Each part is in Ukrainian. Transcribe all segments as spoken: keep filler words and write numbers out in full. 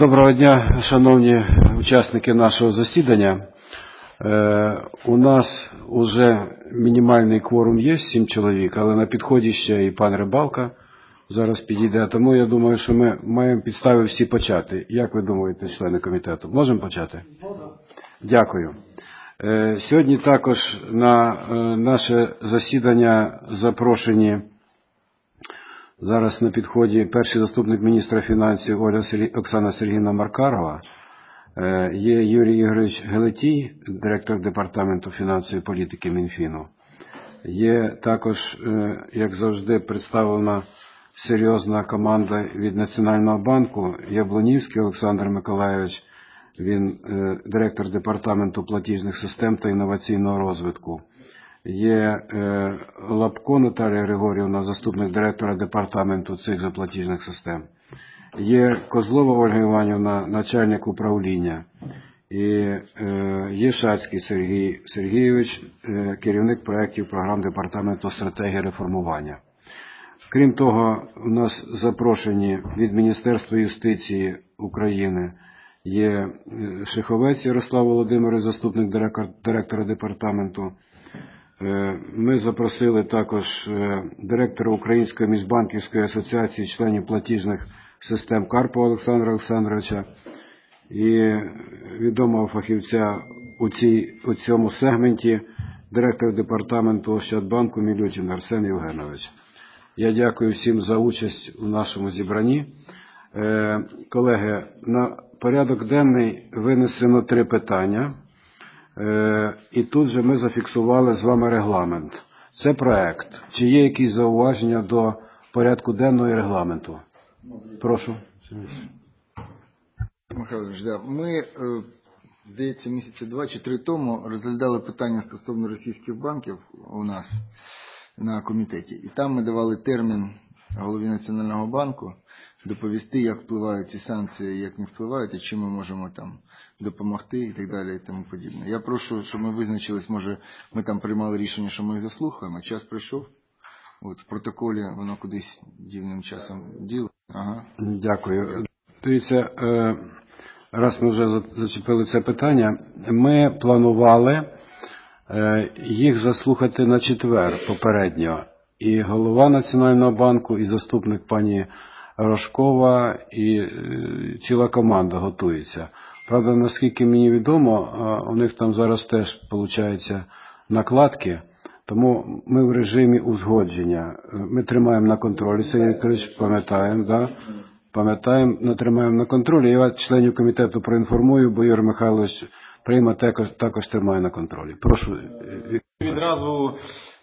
Доброго дня, шановні учасники нашого засідання. Е, у нас уже мінімальний кворум є, сім чоловік, але на підході ще і пан Рибалка зараз підійде. Тому я думаю, що ми маємо підстави всі почати. Як ви думаєте, члени комітету? Можемо почати? Дякую. Е, сьогодні також на е, наше засідання запрошені зараз на підході перший заступник міністра фінансів Оля Сергій... Оксана Сергіївна Маркарова, є Юрій Ігорович Гелетій, директор департаменту фінансової політики Мінфіну. Є також, як завжди, представлена серйозна команда від Національного банку. Яблунівський Олександр Миколайович, він директор департаменту платіжних систем та інноваційного розвитку. Є е, Лапко Наталія Григорівна, заступник директора департаменту цих заплатіжних систем. Є Козлова Ольга Іванівна, начальник управління. І е, є Шацький Сергій Сергійович, е, керівник проєктів програм департаменту стратегії реформування. Крім того, у нас запрошені від Міністерства юстиції України є Шиховець Ярослав Володимирович, заступник директора департаменту. Ми запросили також директора Української міжбанківської асоціації членів платіжних систем Карпова Олександра Олександровича і відомого фахівця у, цій, у цьому сегменті, директора департаменту Ощадбанку Мілютін Арсен Євгенович. Я дякую всім за участь у нашому зібранні. Колеги, на порядок денний винесено три питання. І тут же ми зафіксували з вами регламент. Це проект. Чи є якісь зауваження до порядку денного і регламенту? Прошу. Михайло Ильич, да. Ми, здається, місяці два чи три тому розглядали питання стосовно російських банків у нас на комітеті. І там ми давали термін голові Національного банку доповісти, як впливають ці санкції, як не впливають, і чим ми можемо там допомогти і так далі і тому подібне. Я прошу, щоб ми визначились, може, ми там приймали рішення, що ми їх заслухаємо, час прийшов. От в протоколі воно кудись дивним часом діло. Ага. Дякую. Дивіться, раз ми вже зачепили це питання, ми планували їх заслухати на четвер попередньо. І голова Національного банку, і заступник пані Рожкова, і ціла команда готується. Правда, наскільки мені відомо, у них там зараз теж, виходить, накладки, тому ми в режимі узгодження. Ми тримаємо на контролі, Сергій Вікторович, пам'ятаємо, да? Пам'ятаємо, не тримаємо на контролі. Я членів комітету проінформую, бо Юрій Михайлович прийме, також, також тримає на контролі. Прошу. Відразу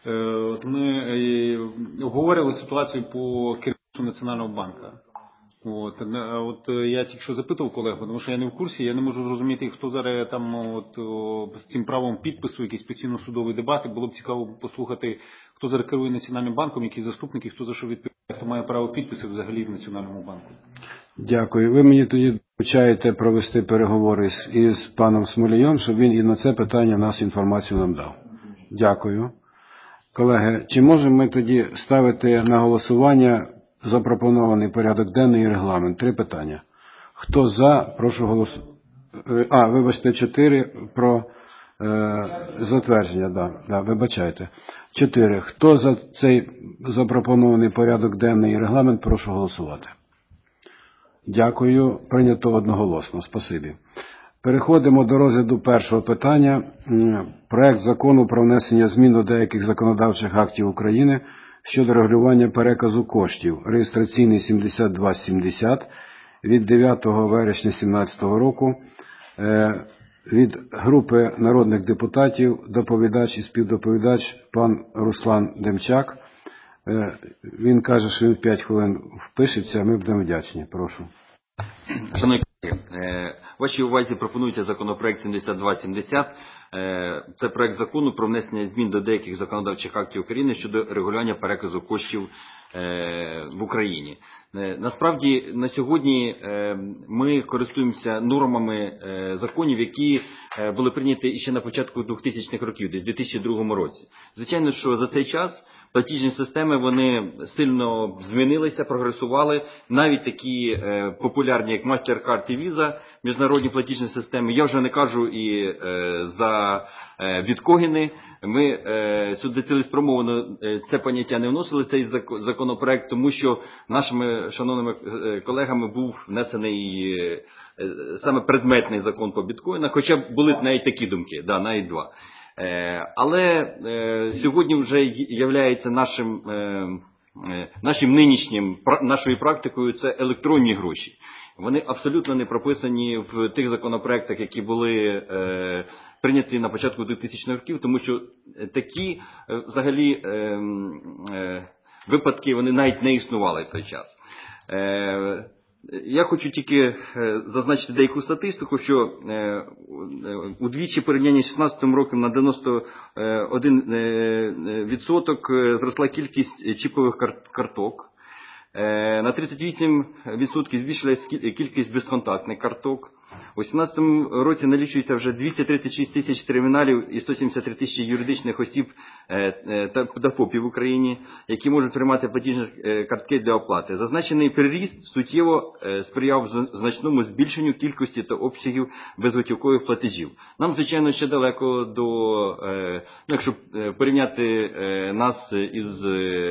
ми обговорювали ситуацію по керівництву Національного банку. От, от я тільки що запитав колегу, тому що я не в курсі, я не можу зрозуміти, хто зараз там от, о, з цим правом підпису, якісь постійно-судові дебати. Було б цікаво послухати, хто зараз керує Національним банком, які заступники, хто за що відповідає, хто має право підпису взагалі в Національному банку. Дякую. Ви мені тоді доручаєте провести переговори з, із паном Смолієм, щоб він і на це питання нас інформацію нам дав. Дякую. Колеги, чи можемо ми тоді ставити на голосування запропонований порядок денний і регламент? Три питання. Хто за, прошу голосувати. А, вибачте, чотири про е, затвердження, да, да, вибачайте. Чотири. Хто за цей запропонований порядок денний і регламент, прошу голосувати. Дякую. Прийнято одноголосно. Спасибі. Переходимо до розгляду першого питання. Проект закону про внесення змін до деяких законодавчих актів України щодо регулювання переказу коштів, реєстраційний сімдесят два сімдесят, від дев'ятого вересня дві тисячі сімнадцятого року, від групи народних депутатів, доповідач і співдоповідач пан Руслан Демчак. Він каже, що він в п'ять хвилин впишеться, ми будемо вдячні. Прошу. Шановні колеги, вашій увазі пропонується законопроект сімдесят два сімдесят. Це проект закону про внесення змін до деяких законодавчих актів України щодо регулювання переказу коштів в Україні. Насправді, на сьогодні ми користуємося нормами законів, які були прийняті ще на початку двохтисячних років, десь в дві тисячі другому році. Звичайно, що за цей час платіжні системи, вони сильно змінилися, прогресували. Навіть такі е, популярні, як MasterCard і Visa, міжнародні платіжні системи. Я вже не кажу і е, за е, біткоїни. Ми е, сюди цілеспрямовано е, це поняття не вносили, цей законопроект, тому що нашими шановними е, колегами був внесений е, е, саме предметний закон по біткоїнах, хоча були навіть такі думки, да, навіть два. Але е, сьогодні вже є нашим, е, нашим нинішнім, нашою практикою це електронні гроші. Вони абсолютно не прописані в тих законопроектах, які були е, прийняті на початку двохтисячних років, тому що такі е, взагалі е, е, випадки вони навіть не існували в той час. Е, Я хочу тільки зазначити деяку статистику, що удвічі порівняння з шістнадцятим роком на дев'яносто один відсоток зросла кількість чіпових карток. На тридцять вісім відсотків збільшилась кількість безконтактних карток. У дві тисячі сімнадцятому році налічується вже двісті тридцять шість тисяч терміналів і сто сімдесят три тисячі юридичних осіб та ФОПів в Україні, які можуть приймати платіжні картки для оплати. Зазначений приріст суттєво сприяв значному збільшенню кількості та обсягів безготівкових платежів. Нам, звичайно, ще далеко до, ну, якщо порівняти нас із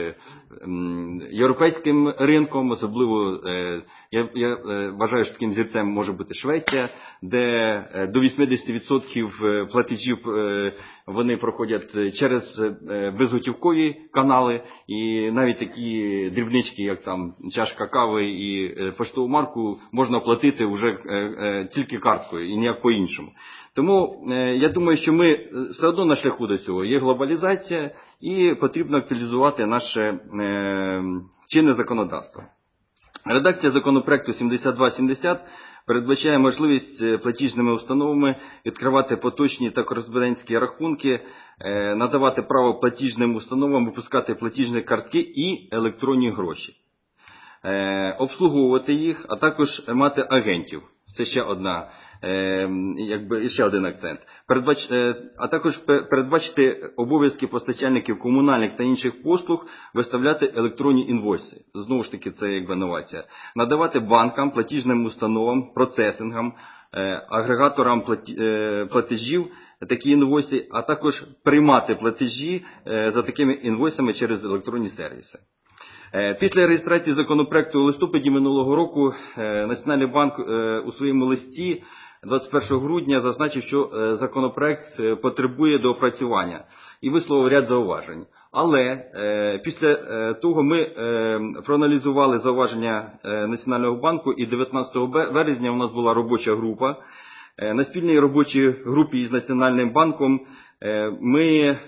європейським ринком, особливо я, я вважаю, що таким зірцем може бути Швеція, де до вісімдесят відсотків платежів вони проходять через безготівкові канали, і навіть такі дрібнички, як там чашка кави і поштову марку, можна оплатити вже тільки карткою і ніяк по-іншому. Тому я думаю, що ми все одно на шляху до цього. Є глобалізація і потрібно актуалізувати наше чинне законодавство. Редакція законопроекту сімдесят два сімдесят передбачає можливість платіжними установами відкривати поточні та кореспондентські рахунки, надавати право платіжним установам випускати платіжні картки і електронні гроші, обслуговувати їх, а також мати агентів. Це ще одна, якби, ще один акцент. Передбач, а також передбачити обов'язки постачальників комунальних та інших послуг виставляти електронні інвойси. Знову ж таки, це якби новація. Надавати банкам, платіжним установам, процесингам, агрегаторам платежів такі інвойси, а також приймати платежі за такими інвойсами через електронні сервіси. Після реєстрації законопроекту у листопаді минулого року Національний банк у своєму листі двадцять першого грудня зазначив, що законопроект потребує доопрацювання і висловив ряд зауважень. Але після того ми проаналізували зауваження Національного банку, і дев'ятнадцятого березня у нас була робоча група. На спільній робочій групі із Національним банком Ми,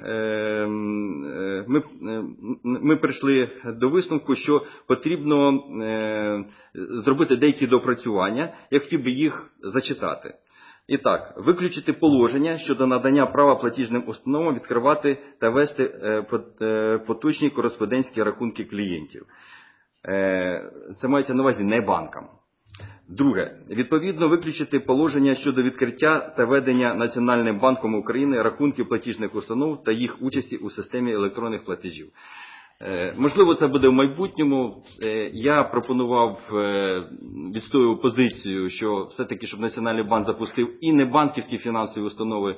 ми, ми прийшли до висновку, що потрібно зробити деякі доопрацювання. Я хотів би їх зачитати. І так, виключити положення щодо надання права платіжним установам відкривати та вести поточні кореспондентські рахунки клієнтів. Це мається на увазі не банкам. Друге, відповідно виключити положення щодо відкриття та ведення Національним банком України рахунків платіжних установ та їх участі у системі електронних платежів. Можливо, це буде в майбутньому. Я пропонував, відстоював позицію, що все-таки, щоб Національний банк запустив і небанківські фінансові установи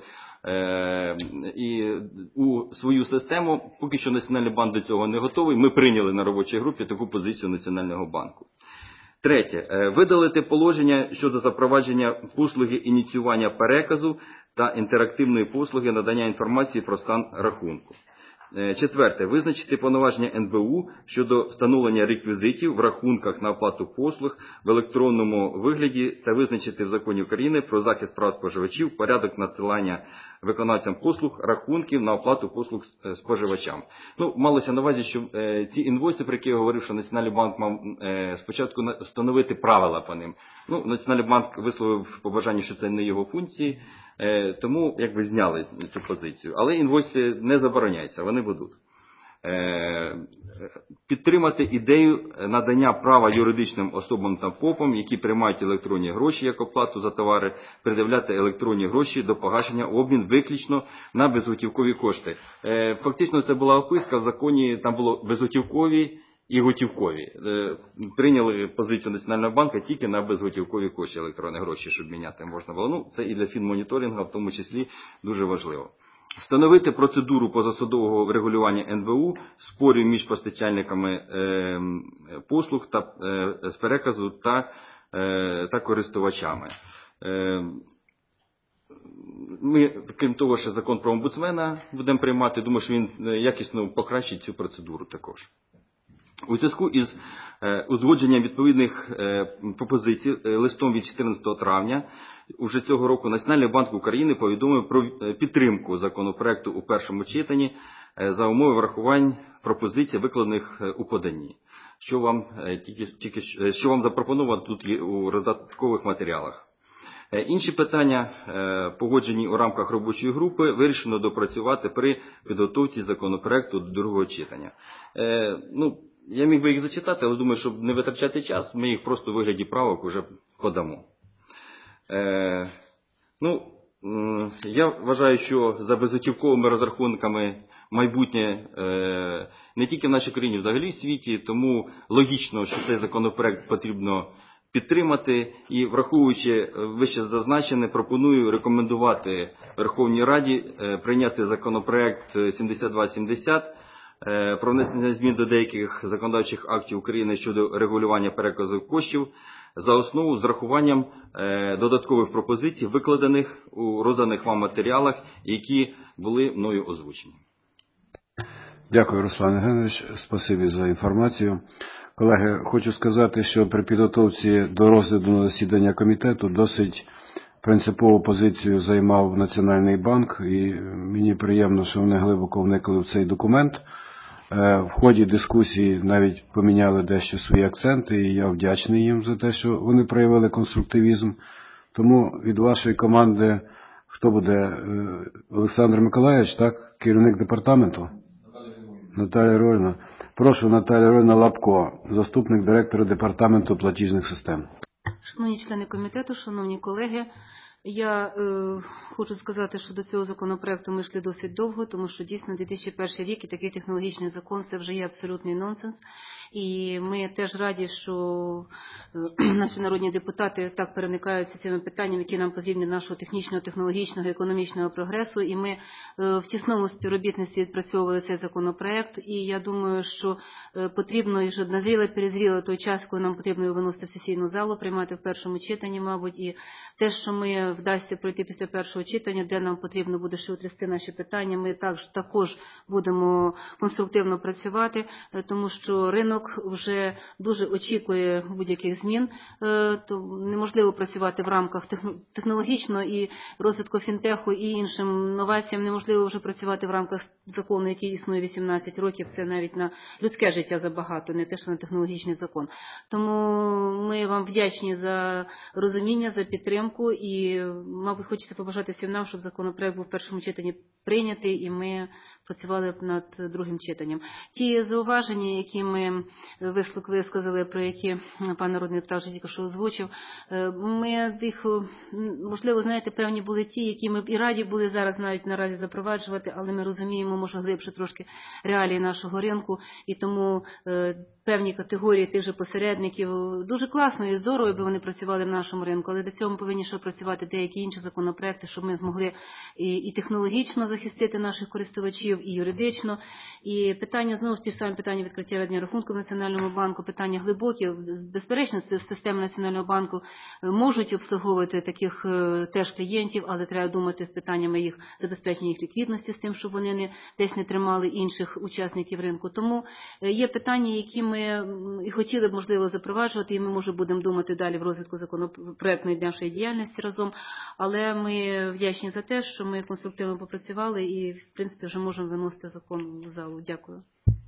і у свою систему. Поки що Національний банк до цього не готовий. Ми прийняли на робочій групі таку позицію Національного банку. Третє. Видалити положення щодо запровадження послуги ініціювання переказу та інтерактивної послуги надання інформації про стан рахунку. Четверте. Визначити повноваження ен бе у щодо встановлення реквізитів в рахунках на оплату послуг в електронному вигляді та визначити в законі України про захист прав споживачів порядок надсилання виконавцям послуг рахунків на оплату послуг споживачам. Ну, малося на увазі, що е, ці інвойси, про які я говорив, що Національний банк мав е, спочатку встановити правила по ним. Ну, Національний банк висловив побажання, що це не його функції. Тому якби зняли цю позицію. Але інвойси не забороняються, вони будуть. Підтримати ідею надання права юридичним особам та ФОПам, які приймають електронні гроші як оплату за товари, пред'являти електронні гроші до погашення обмін виключно на безготівкові кошти. Фактично це була описка, в законі там було безготівкові і готівкові. Прийняли позицію Національного банку тільки на безготівкові кошти електронні гроші, щоб міняти можна було. Ну, це і для фінмоніторингу в тому числі дуже важливо. Встановити процедуру позасудового врегулювання ен бе у спорів між постачальниками е, послуг та, е, з переказу та, е, та користувачами. Е, ми, крім того, що закон про омбудсмена будемо приймати, думаю, що він якісно покращить цю процедуру також. У зв'язку із е, узгодженням відповідних е, пропозицій е, листом від чотирнадцятого травня уже цього року Національний банк України повідомив про підтримку законопроекту у першому читанні е, за умови врахувань пропозицій, викладених е, у поданні, що вам, е, тільки, тільки, що вам запропоновано тут є у додаткових матеріалах. Е, інші питання, е, погоджені у рамках робочої групи, вирішено допрацювати при підготовці законопроекту до другого читання. Е, ну, Я міг би їх зачитати, але думаю, щоб не витрачати час, ми їх просто у вигляді правок вже подамо. Е, ну, я вважаю, що за безготівковими розрахунками майбутнє е, не тільки в нашій країні, взагалі в світі, тому логічно, що цей законопроект потрібно підтримати. І враховуючи вище зазначене, пропоную рекомендувати Верховній Раді е, прийняти законопроект сімдесят два сімдесят, про внесення змін до деяких законодавчих актів України щодо регулювання переказу коштів за основу з врахуванням додаткових пропозицій, викладених у розданих вам матеріалах, які були мною озвучені. Дякую, Руслан Євгенович. Спасибі за інформацію. Колеги, хочу сказати, що при підготовці до розгляду на засідання комітету досить принципову позицію займав Національний банк, і мені приємно, що вони глибоко вникли в цей документ. В ході дискусії навіть поміняли дещо свої акценти, і я вдячний їм за те, що вони проявили конструктивізм. Тому від вашої команди, хто буде? Олександр Миколаївич, так? Керівник департаменту? Наталія Григорівна. Прошу, Наталія Григорівна Лапко, заступник директора департаменту платіжних систем. Шановні члени комітету, шановні колеги, я е, хочу сказати, що до цього законопроекту ми йшли досить довго, тому що дійсно дві тисячі перший рік і такий технологічний закон – це вже є абсолютний нонсенс. І ми теж раді, що е, наші народні депутати так переникаються цими питаннями, які нам потрібні нашого технічного, технологічного, економічного прогресу. І ми е, в тісному співробітництві відпрацьовували цей законопроект. І я думаю, що е, потрібно, і вже назріло, перезріло той час, коли нам потрібно його виносити в сесійну залу, приймати в першому читанні, мабуть. І те, що ми вдасться пройти після першого читання, де нам потрібно буде ще утрясти наші питання, ми також, також будемо конструктивно працювати, тому що ринок вже дуже очікує будь-яких змін, то неможливо працювати в рамках технологічного і розвитку фінтеху і іншим новаціям, неможливо вже працювати в рамках закону, який існує вісімнадцять років, це навіть на людське життя забагато, не те, що на технологічний закон. Тому ми вам вдячні за розуміння, за підтримку і, мабуть, хочеться побажати всім нам, щоб законопроект був в першому читанні прийнятий і ми працювали над другим читанням. Ті зауваження, які ми висказали, про які пан народний депутат вже тільки що озвучив, ми їх, можливо, знаєте, певні були ті, які ми і раді були зараз навіть наразі запроваджувати, але ми розуміємо, може, глибше трошки реалії нашого ринку, і тому певні категорії тих же посередників дуже класно і здорово, аби вони працювали в нашому ринку, але до цього ми повинні ще працювати деякі інші законопроекти, щоб ми змогли і, і технологічно захистити наших користувачів, і юридично. І питання, знову ж ті ж самі питання відкриття ведення рахунку в Національному банку, питання глибокі, безперечно, системи Національного банку можуть обслуговувати таких теж клієнтів, але треба думати з питаннями їх забезпечення їх ліквідності, з тим, щоб вони не, десь не тримали інших учасників ринку. Тому є питання, які ми і хотіли б, можливо, запроваджувати, і ми, може, будемо думати далі в розвитку законопроектної нашої діяльності разом, але ми вдячні за те, що ми конструктивно попрацювали і, в принципі, вже можемо виносити закон в залу. Дякую.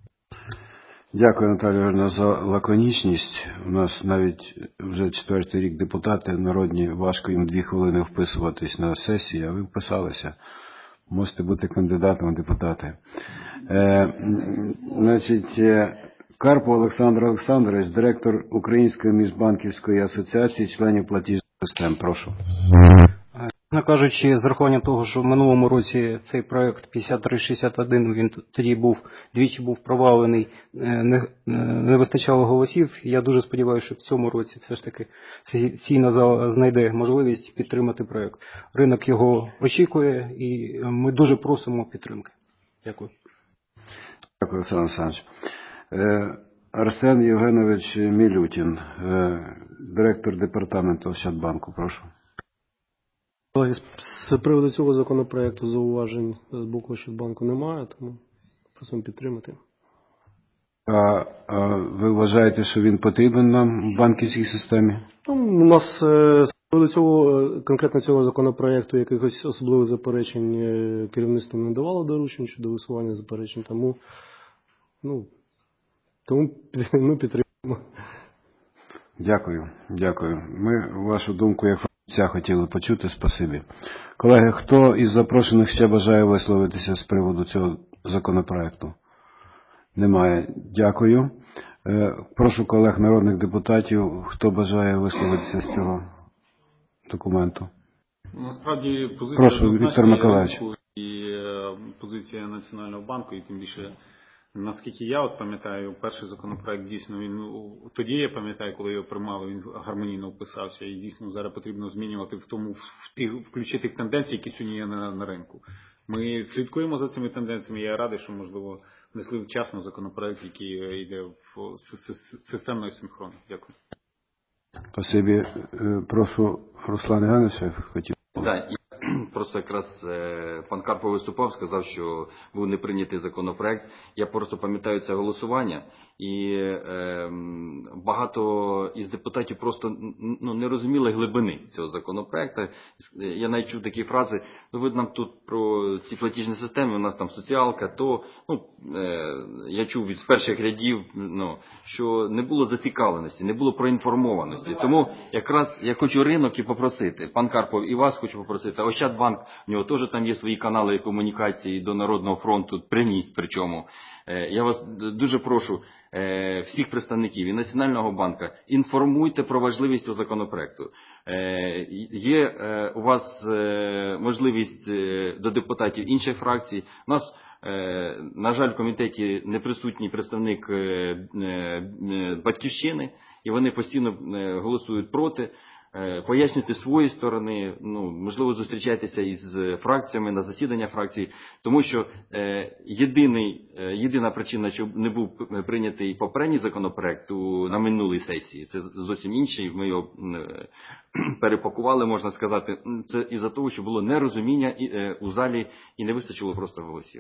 Дякую, Наталія Григорівна, за лаконічність. У нас навіть вже четвертий рік депутати народні, важко їм дві хвилини вписуватись на сесії, а ви вписалися. Можете бути кандидатом у депутати. Е, значить, Карпов Олександр Олександрович, директор Української міжбанківської асоціації членів платіжних систем. Прошу. Чесно кажучи, з рахуванням того, що в минулому році цей проект п'ятдесят три шістдесят один, він тоді був, двічі був провалений, не, не вистачало голосів. Я дуже сподіваюся, що в цьому році все ж таки сесійна зала знайде можливість підтримати проект. Ринок його очікує і ми дуже просимо підтримки. Дякую. Дякую, Олександр Олександрович. Арсен Євгенович Мілютін, директор департаменту Ощадбанку. Прошу. З приводу цього законопроекту зауважень з боку Ощадбанку немає, тому просимо підтримати. А, а ви вважаєте, що він потрібен нам в банківській системі? Ну, у нас з приводу цього, конкретно цього законопроекту, якихось особливих заперечень керівництво не давало доручень щодо висування заперечень, тому, ну, тому ми підтримуємо. Дякую, дякую. Ми вашу думку, як фахівця, хотіли почути. Спасибі. Колеги, хто із запрошених ще бажає висловитися з приводу цього законопроекту? Немає. Дякую. Прошу колег народних депутатів, хто бажає висловитися з цього документу. Насправді позиція Прошу, Віктор Миколаївич. І позиція Національного банку, і тим більше, наскільки я от пам'ятаю, перший законопроект дійсно, він тоді я пам'ятаю, коли його приймали, він гармонійно вписався, і дійсно зараз потрібно змінювати в тому, в тих, включити тенденції, які сьогодні є на, на ринку. Ми слідкуємо за цими тенденціями, я радий, що, можливо, внесли вчасно законопроект, який йде в системної синхрону. Дякую. Спасибі. Прошу, Руслан Іванович, хотів. Так, просто якраз пан Карпов виступав, сказав, що був не прийнятий законопроект. Я просто пам'ятаю це голосування, і е, багато із депутатів просто ну, не розуміли глибини цього законопроекту. Я навіть чув такі фрази, ну ви нам тут про ці платіжні системи, у нас там соціалка, то ну, е, я чув від перших рядів, ну, що не було зацікавленості, не було проінформованості. Тому якраз я хочу ринок і попросити, пан Карпов, і вас хочу попросити, Ощадбанк, у нього теж там є свої канали комунікації до Народного фронту, прямі причому. Я вас дуже прошу, всіх представників і Національного банку, інформуйте про важливість цього законопроекту. Є у вас можливість до депутатів інших фракцій. У нас, на жаль, в комітеті не присутній представник Батьківщини, і вони постійно голосують проти. Пояснюйте свої сторони, ну, можливо, зустрічайтеся із фракціями на засідання фракцій, тому що е, єдиний, е, єдина причина, що не був прийнятий попередній законопроект у, на минулій сесії, це зовсім інший, ми його е, перепакували, можна сказати, це із-за того, що було нерозуміння і, е, у залі і не вистачило просто голосів.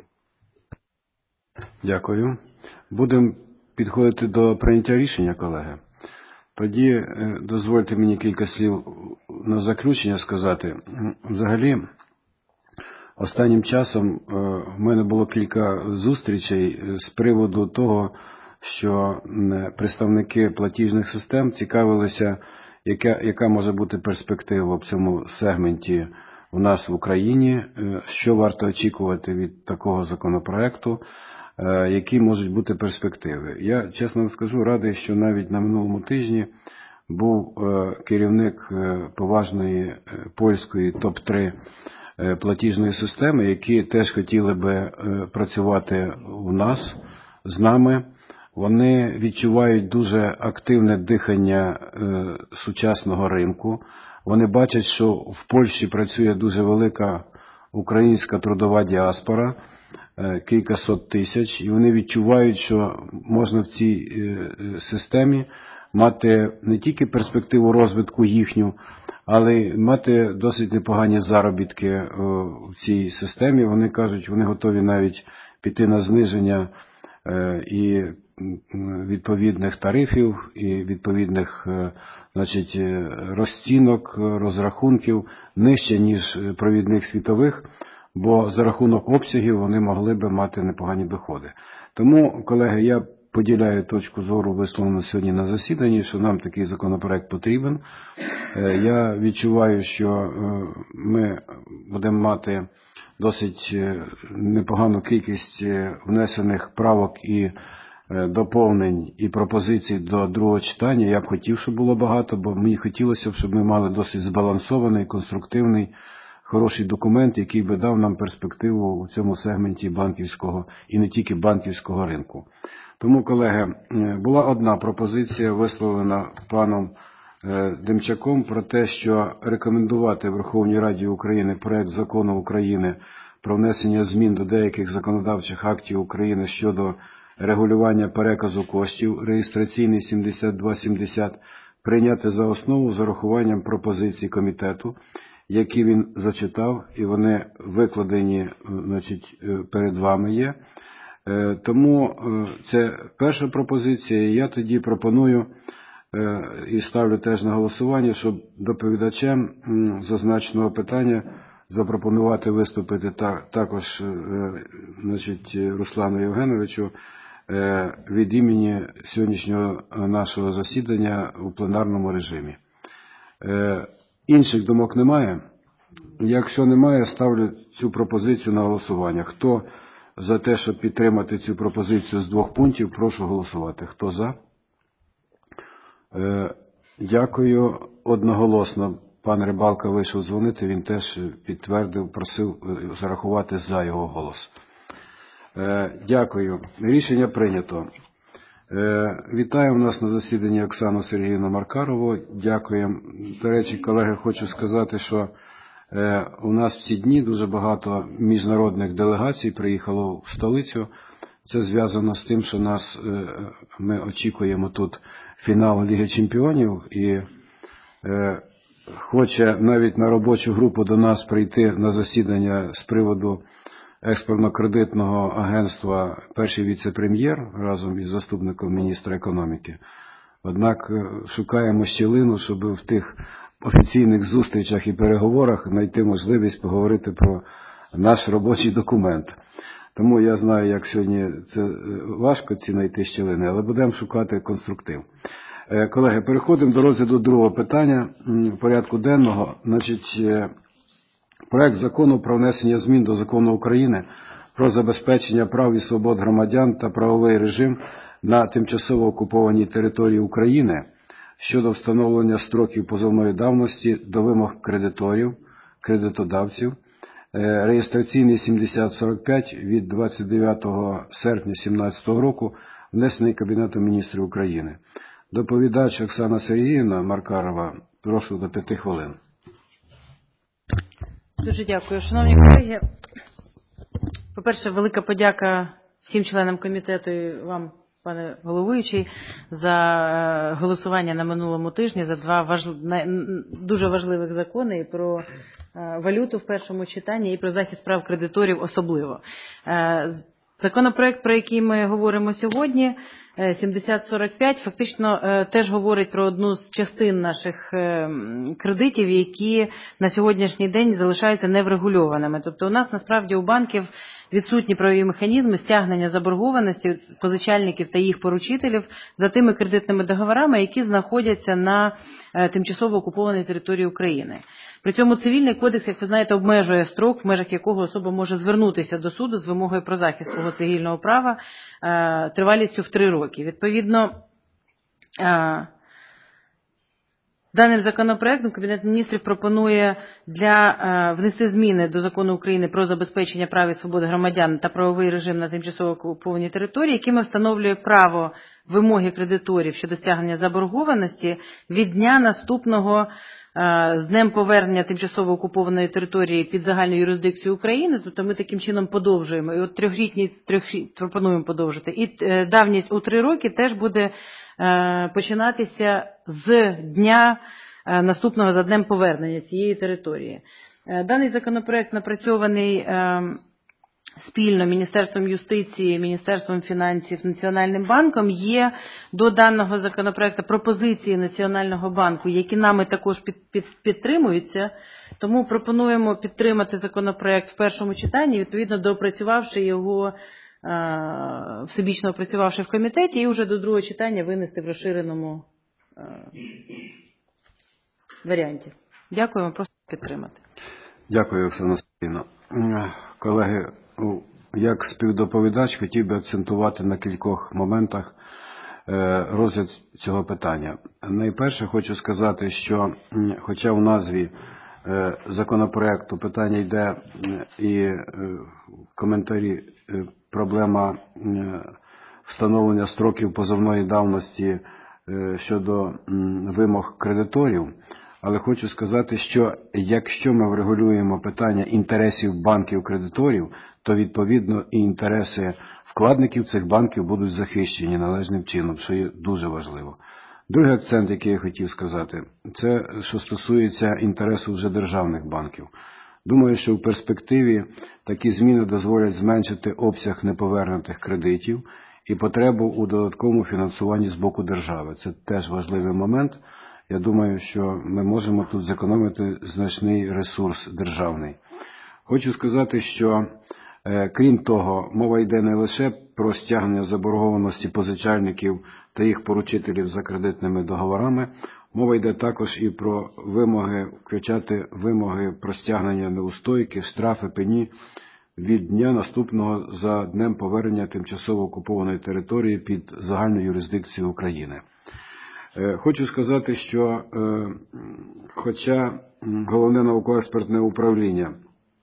Дякую. Будемо підходити до прийняття рішення, колеги. Тоді дозвольте мені кілька слів на заключення сказати. Взагалі, останнім часом в мене було кілька зустрічей з приводу того, що представники платіжних систем цікавилися, яка, яка може бути перспектива в цьому сегменті у нас в Україні, що варто очікувати від такого законопроекту, які можуть бути перспективи. Я, чесно вам скажу, радий, що навіть на минулому тижні був керівник поважної польської топ три платіжної системи, які теж хотіли би працювати у нас, з нами. Вони відчувають дуже активне дихання сучасного ринку. Вони бачать, що в Польщі працює дуже велика українська трудова діаспора, кілька сот тисяч, і вони відчувають, що можна в цій системі мати не тільки перспективу розвитку їхню, але й мати досить непогані заробітки в цій системі. Вони кажуть, вони готові навіть піти на зниження і відповідних тарифів, і відповідних, значить, розцінок, розрахунків нижче, ніж провідних світових, бо за рахунок обсягів вони могли би мати непогані доходи. Тому, колеги, я поділяю точку зору, висловлену сьогодні на засіданні, що нам такий законопроект потрібен. Я відчуваю, що ми будемо мати досить непогану кількість внесених правок і доповнень і пропозицій до другого читання. Я б хотів, щоб було багато, бо мені хотілося б, щоб ми мали досить збалансований, конструктивний, хороший документ, який би дав нам перспективу у цьому сегменті банківського і не тільки банківського ринку. Тому, колеги, була одна пропозиція, висловлена паном Демчаком, про те, що рекомендувати Верховній Раді України проект закону України про внесення змін до деяких законодавчих актів України щодо регулювання переказу коштів, реєстраційний сімдесят два сімдесят, прийняти за основу з урахуванням пропозицій комітету, які він зачитав, і вони викладені, значить, перед вами є. Тому це перша пропозиція. Я тоді пропоную і ставлю теж на голосування, щоб доповідачем зазначеного питання запропонувати виступити також, значить, Руслану Євгеновичу від імені сьогоднішнього нашого засідання у пленарному режимі. Інших думок немає? Якщо немає, ставлю цю пропозицію на голосування. Хто за те, щоб підтримати цю пропозицію з двох пунктів, прошу голосувати. Хто за? Дякую. Одноголосно. Пан Рибалка вийшов дзвонити, він теж підтвердив, просив зарахувати за його голос. Дякую. Рішення прийнято. Вітаю у нас на засіданні Оксану Сергіївну Маркарову. Дякуємо. До речі, колеги, хочу сказати, що у нас в ці дні дуже багато міжнародних делегацій приїхало в столицю. Це зв'язано з тим, що нас, ми очікуємо тут фінал Ліги Чемпіонів, і хоче навіть на робочу групу до нас прийти на засідання з приводу експортно-кредитного агентства перший віце-прем'єр разом із заступником міністра економіки. Однак шукаємо щілину, щоб в тих офіційних зустрічах і переговорах знайти можливість поговорити про наш робочий документ. Тому я знаю, як сьогодні це важко ці знайти щілини, але будемо шукати конструктив. Колеги, переходимо до розгляду другого питання порядку денного. Значить, проект закону про внесення змін до Закону України про забезпечення прав і свобод громадян та правовий режим на тимчасово окупованій території України щодо встановлення строків позовної давності до вимог кредиторів, кредитодавців, реєстраційний сімдесят сорок п'ять від двадцять дев'ятого серпня дві тисячі сімнадцятого року, внесений Кабінетом міністрів України. Доповідач Оксана Сергіївна Маркарова, прошу до п'яти хвилин. Дуже дякую. Шановні колеги, по-перше, велика подяка всім членам комітету і вам, пане головуючий, за голосування на минулому тижні за два важл... дуже важливих закони і про валюту в першому читанні, і про захист прав кредиторів особливо. Законопроект, про який ми говоримо сьогодні, сімдесят сорок п'ять, фактично теж говорить про одну з частин наших кредитів, які на сьогоднішній день залишаються неврегульованими. Тобто у нас насправді у банків відсутні правові механізми стягнення заборгованості позичальників та їх поручителів за тими кредитними договорами, які знаходяться на тимчасово окупованій території України. При цьому Цивільний кодекс, як ви знаєте, обмежує строк, в межах якого особа може звернутися до суду з вимогою про захист свого цивільного права тривалістю в три роки. Відповідно, даним законопроектом Кабінет міністрів пропонує для внести зміни до Закону України про забезпечення прав і свобод громадян та правовий режим на тимчасово окупованій території, якими встановлює право вимоги кредиторів щодо стягнення заборгованості від дня наступного з днем повернення тимчасово окупованої території під загальну юрисдикцію України, тобто ми таким чином подовжуємо, і от трьохлітні трьох, пропонуємо подовжити, і давність у три роки теж буде починатися з дня наступного за днем повернення цієї території. Даний законопроект напрацьований спільно Міністерством юстиції, Міністерством фінансів, Національним банком. Є до даного законопроекту пропозиції Національного банку, які нами також під, під, підтримуються. Тому пропонуємо підтримати законопроект в першому читанні, відповідно доопрацювавши його всебічно опрацювавши в комітеті, і вже до другого читання винести в розширеному варіанті. Дякую, просто підтримати. Дякую, Оксана Сергіївна. Колеги, як співдоповідач хотів би акцентувати на кількох моментах розгляд цього питання. Найперше хочу сказати, що хоча в назві законопроекту питання йде і в коментарі проблема встановлення строків позовної давності щодо вимог кредиторів, але хочу сказати, що якщо ми врегулюємо питання інтересів банків-кредиторів, то відповідно і інтереси вкладників цих банків будуть захищені належним чином, що є дуже важливо. Другий акцент, який я хотів сказати, це що стосується інтересу вже державних банків. Думаю, що в перспективі такі зміни дозволять зменшити обсяг неповернутих кредитів і потребу у додатковому фінансуванні з боку держави. Це теж важливий момент. Я думаю, що ми можемо тут зекономити значний ресурс державний. Хочу сказати, що крім того, мова йде не лише про стягнення заборгованості позичальників та їх поручителів за кредитними договорами, мова йде також і про вимоги, включати вимоги про стягнення неустойки, штрафи, пені від дня наступного за днем повернення тимчасово окупованої території під загальну юрисдикцію України. Хочу сказати, що хоча Головне науково-експертне управління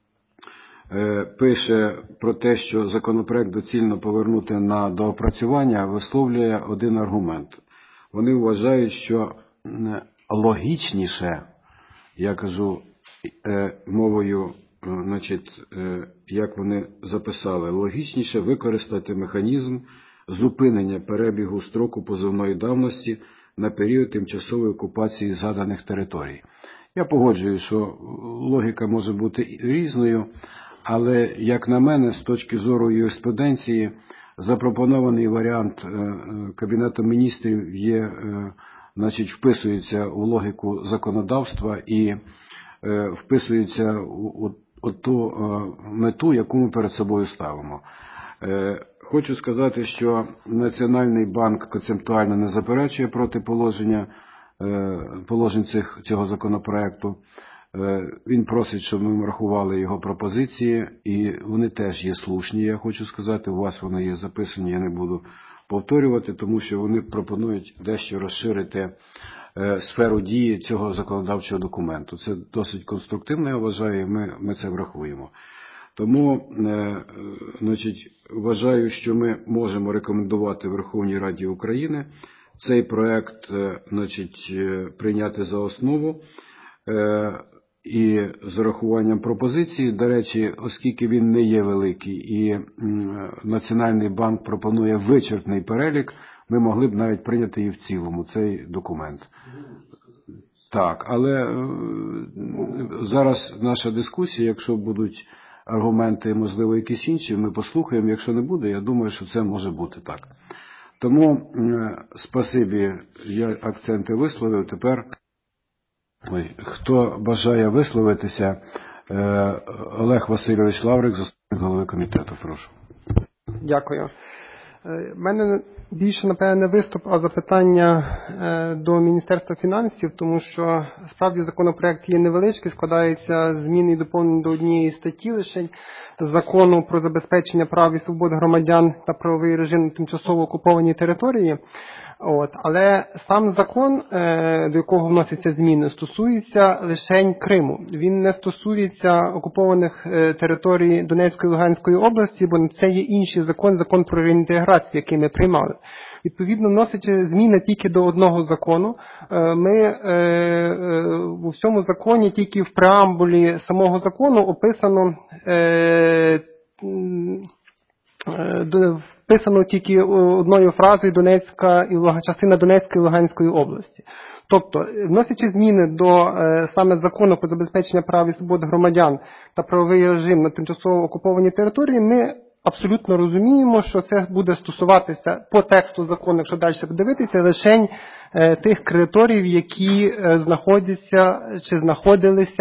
пише про те, що законопроект доцільно повернути на доопрацювання, висловлює один аргумент. Вони вважають, що логічніше, я кажу мовою, значить, як вони записали, логічніше використати механізм зупинення перебігу строку позовної давності на період тимчасової окупації згаданих територій. Я погоджуюсь, що логіка може бути різною, але, як на мене, з точки зору юриспруденції, запропонований варіант Кабінету міністрів є, значить, вписується у логіку законодавства і вписується у, у ту мету, яку ми перед собою ставимо. Хочу сказати, що Національний банк концептуально не заперечує проти положення, положень цих, цього законопроекту. Він просить, щоб ми врахували його пропозиції, і вони теж є слушні, я хочу сказати. У вас вони є записані, я не буду повторювати, тому що вони пропонують дещо розширити сферу дії цього законодавчого документу. Це досить конструктивно, я вважаю, і ми, ми це врахуємо. Тому, значить, вважаю, що ми можемо рекомендувати Верховній Раді України цей проект, значить, прийняти за основу і з урахуванням пропозиції. До речі, оскільки він не є великий і Національний банк пропонує вичерпний перелік, ми могли б навіть прийняти і в цілому цей документ. Так, але зараз наша дискусія, якщо будуть аргументи, можливо, якісь інші, ми послухаємо. Якщо не буде, я думаю, що це може бути так. Тому спасибі, я акценти висловив. Тепер, ой, хто бажає висловитися, Олег Васильович Лаврик, заступник голови комітету, прошу. Дякую. У мене більше, напевне, не виступ, а запитання до Міністерства фінансів, тому що, справді, законопроект є невеличкий, складається змін і доповнень до однієї статті лише Закону про забезпечення прав і свобод громадян та правовий режим на тимчасово окупованій території. От. Але сам закон, до якого вносяться зміни, стосується лише Криму. Він не стосується окупованих територій Донецької і Луганської області, бо це є інший закон, закон про реінтеграцію, який ми приймали. Відповідно, вносячи зміни тільки до одного закону, ми у всьому законі, тільки в преамбулі самого закону описано вписано тільки одною фразою Донецька і частина Донецької і Луганської області. Тобто, вносячи зміни до е, саме закону про забезпечення прав і свобод громадян та правовий режим на тимчасово окупованій території, ми абсолютно розуміємо, що це буде стосуватися по тексту закону, якщо далі подивитися, лише е, тих кредиторів, які е, знаходяться чи знаходилися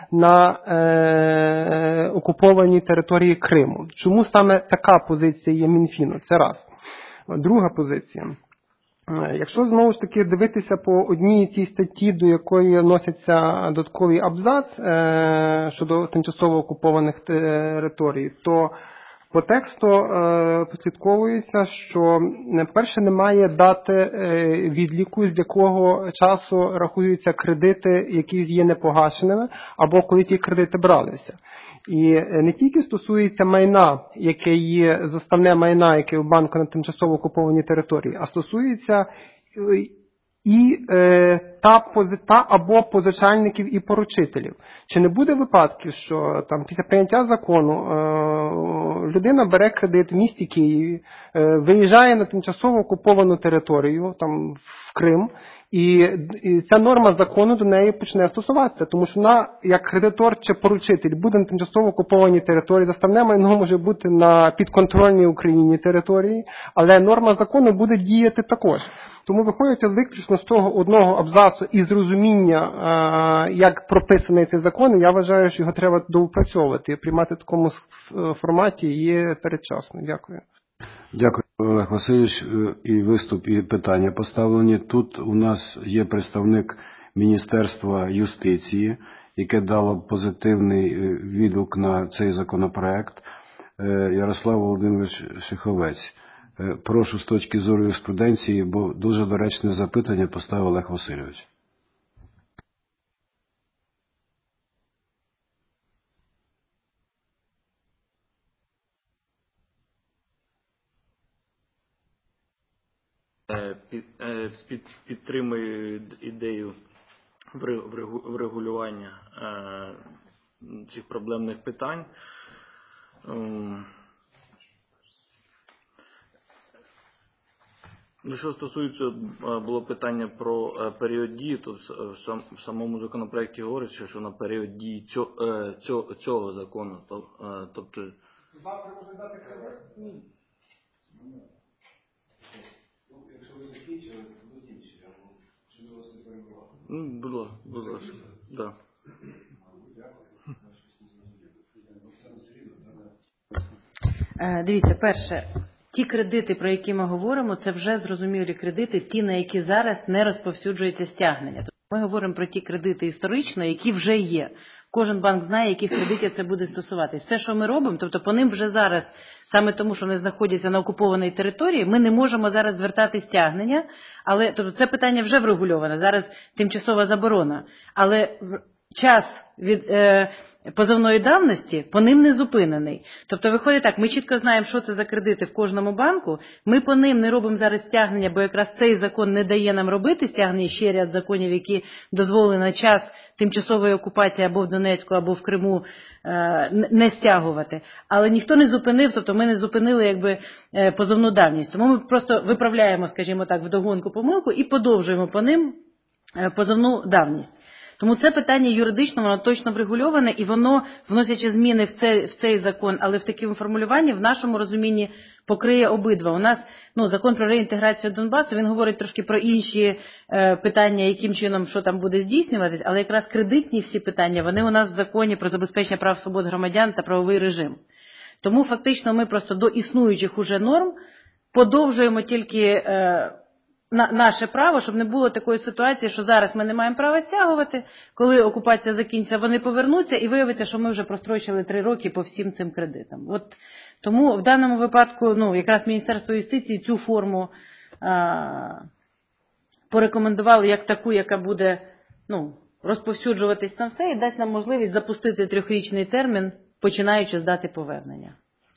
на е, окупованій території Криму. Чому саме така позиція є Мінфіну? Це раз. Друга позиція. Якщо знову ж таки дивитися по одній цій статті, до якої вноситься додатковий абзац е, щодо тимчасово окупованих територій, то по тексту е, послідковується, що, перше, немає дати е, відліку, з якого часу рахуються кредити, які є непогашеними, або коли ті кредити бралися. І не тільки стосується майна, яке є заставне майна, яке в банку на тимчасово окупованій території, а стосується і е, та, та або позичальників і поручителів. Чи не буде випадків, що там після прийняття закону е, людина бере кредит в місті Києві, е, виїжджає на тимчасово окуповану територію, там в Крим, і, і ця норма закону до неї почне стосуватися, тому що вона, як кредитор чи поручитель, буде на тимчасово окупованій території, заставне майно може бути на підконтрольній Україні території, але норма закону буде діяти також. Тому виходячи виключно з того одного абзацу і з розуміння, як прописаний цей закон, я вважаю, що його треба доопрацьовувати. Приймати в такому форматі є передчасно. Дякую. Дякую, Олег Васильович. І виступ, і питання поставлені. Тут у нас є представник Міністерства юстиції, яке дало позитивний відгук на цей законопроект. Ярослав Володимирович Шиховець. Прошу з точки зору юриспруденції, бо дуже доречне запитання поставив Олег Васильович. Підтримую ідею врегулювання цих проблемних питань. Що стосується, було питання про період дії, то в самому законопроекті говориться, що на період дії цього, цього, цього закону, тобто... Завтра може дати кредит? Ні. Якщо ви закінчили, то закінчили, щоб ви вас не перебували. Ну, будь ласка, будь ласка, так. Дивіться, перше, ті кредити, про які ми говоримо, це вже зрозумілі кредити, ті, на які зараз не розповсюджується стягнення. Тобто ми говоримо про ті кредити історично, які вже є. Кожен банк знає, яких кредитів це буде стосуватись. Все, що ми робимо, тобто по ним вже зараз, саме тому, що вони знаходяться на окупованій території, ми не можемо зараз звертати стягнення, але тобто це питання вже врегульоване, зараз тимчасова заборона. Але час від е, позовної давності по ним не зупинений. Тобто виходить так, ми чітко знаємо, що це за кредити в кожному банку, ми по ним не робимо зараз стягнення, бо якраз цей закон не дає нам робити стягнення, ще ряд законів, які дозволили на час тимчасової окупації або в Донецьку, або в Криму не стягувати. Але ніхто не зупинив, тобто ми не зупинили якби позовну давність. Тому ми просто виправляємо, скажімо так, вдогонку помилку і подовжуємо по ним позовну давність. Тому це питання юридично, воно точно врегульоване, і воно, вносячи зміни в цей, в цей закон, але в такому формулюванні, в нашому розумінні, покриє обидва. У нас ну, закон про реінтеграцію Донбасу, він говорить трошки про інші е, питання, яким чином, що там буде здійснюватись, але якраз кредитні всі питання, вони у нас в законі про забезпечення прав свобод громадян та правовий режим. Тому фактично ми просто до існуючих уже норм подовжуємо тільки е, на, наше право, щоб не було такої ситуації, що зараз ми не маємо права стягувати, коли окупація закінчиться, вони повернуться і виявиться, що ми вже прострочили три роки по всім цим кредитам. От тому в даному випадку, ну, якраз Міністерство юстиції цю форму а, порекомендувало як таку, яка буде, ну, розповсюджуватись на все і дасть нам можливість запустити трьохрічний термін, починаючи з дати повернення.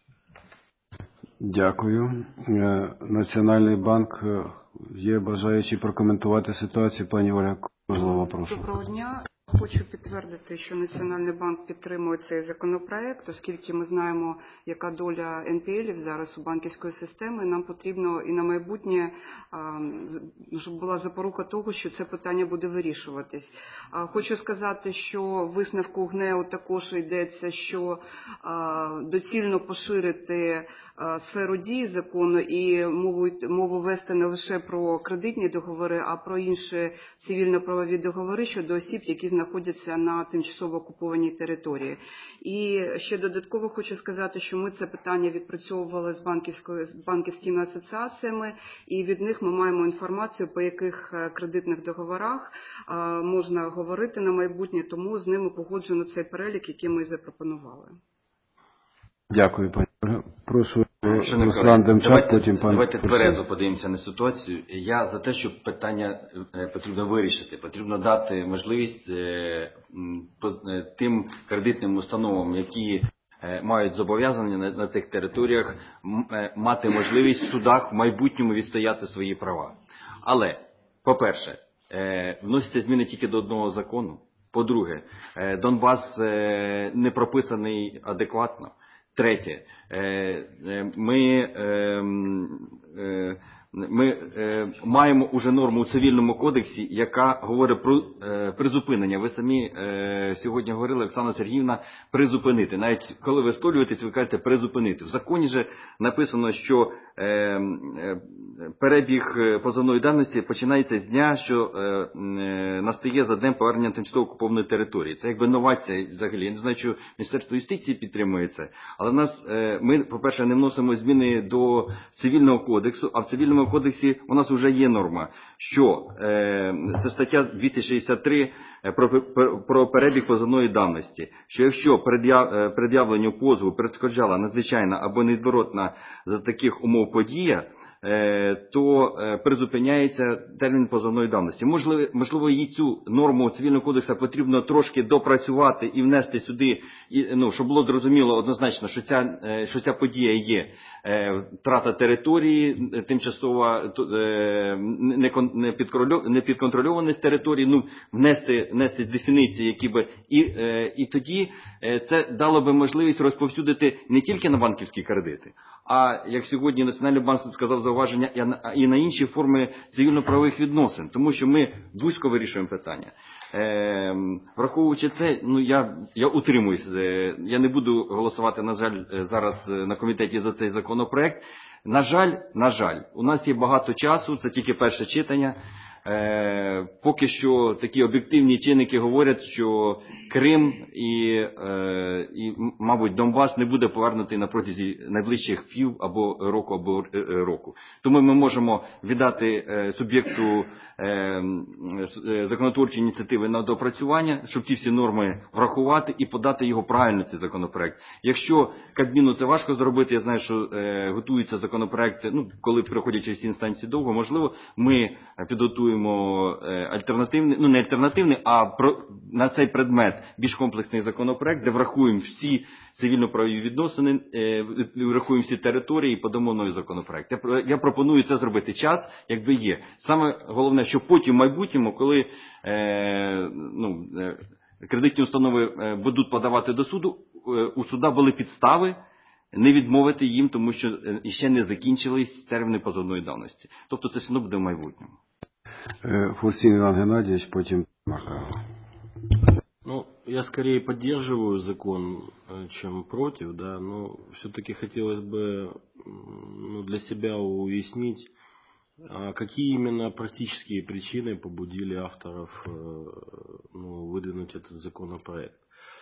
Дякую. Національний банк, є бажаючі прокоментувати ситуацію. Пані Оля Козлова, прошу. Доброго дня. Хочу підтвердити, що Національний банк підтримує цей законопроект, оскільки ми знаємо, яка доля ен пі елів зараз у банківської системи. Нам потрібно і на майбутнє, щоб була запорука того, що це питання буде вирішуватись. Хочу сказати, що в висновку ГНЕУ також йдеться, що доцільно поширити сферу дії закону і мову, мову вести не лише про кредитні договори, а про інші цивільно-правові договори щодо осіб, які знаходяться знаходяться на тимчасово окупованій території. І ще додатково хочу сказати, що ми це питання відпрацьовували з, банківською, з банківськими асоціаціями, і від них ми маємо інформацію, по яких кредитних договорах можна говорити на майбутнє, тому з ними погоджено цей перелік, який ми запропонували. Дякую, пані. Прошу, Руслан Демчак, давайте, потім пан давайте Курсов. тверезо подивимося на ситуацію. Я за те, щоб питання потрібно вирішити. Потрібно дати можливість тим кредитним установам, які мають зобов'язання на, на цих територіях, мати можливість в судах в майбутньому відстояти свої права. Але, по-перше, вносяться зміни тільки до одного закону. По-друге, Донбас не прописаний адекватно. Третє, ми, ми маємо уже норму у цивільному кодексі, яка говорить про призупинення. Ви самі сьогодні говорили, Оксана Сергіївна, призупинити. Навіть коли ви столюєтесь, ви кажете призупинити. В законі же написано, що перебіг позовної давності починається з дня, що настає за днем повернення тимчасово окупованої території. Це якби новація взагалі. Я не знаю, що Міністерство юстиції підтримує це. Але в нас, ми, по-перше, не вносимо зміни до Цивільного кодексу, а в Цивільному кодексі у нас вже є норма, що це стаття двісті шістдесят три про, про перебіг позовної давності, що якщо пред'явленню позову перешкоджала надзвичайна або невідворотна за таких умов подія, то призупиняється термін позовної давності. Можливо, можливо, їй цю норму Цивільного кодексу потрібно трошки допрацювати і внести сюди, і, ну, щоб було зрозуміло однозначно, що ця, що ця подія є втрата території, тимчасова непідконтрольованість території, ну, внести, внести дефініції, які би, і, і тоді це дало би можливість розповсюдити не тільки на банківські кредити, а, як сьогодні Національний банк сказав зауваження, і на інші форми цивільно-правових відносин. Тому що ми вузько вирішуємо питання. Е, враховуючи це, ну, я, я утримуюсь. Я не буду голосувати, на жаль, зараз на комітеті за цей законопроект. На жаль, на жаль, у нас є багато часу, це тільки перше читання. Е, поки що такі об'єктивні чинники говорять, що Крим і, е, і, мабуть, Донбас не буде повернутий на протязі найближчих пів або року, або е, року. Тому ми можемо віддати е, суб'єкту е, е, законотворчої ініціативи на доопрацювання, щоб ці всі норми врахувати і подати його правильно, цей законопроект. Якщо Кабміну це важко зробити, я знаю, що е, готуються законопроекти, ну, коли приходять через ці інстанції довго, можливо, ми підготуємо альтернативний, ну не альтернативний, а про, на цей предмет більш комплексний законопроект, де врахуємо всі цивільно-правові відносини, е, врахуємо всі території і подамо новий законопроект. Я, я пропоную це зробити час, якби є. Саме головне, що потім в майбутньому, коли е, ну, е, кредитні установи е, будуть подавати до суду, е, у суда були підстави не відмовити їм, тому що ще не закінчились терміни позовної давності. Тобто це все одно буде в майбутньому. Фурсин Иван Геннадьевич, потом Маркаров. Ну, я скорее поддерживаю закон, чем против, да, но все-таки хотелось бы, ну, для себя уяснить, какие именно практические причины побудили авторов, ну, выдвинуть этот законопроект.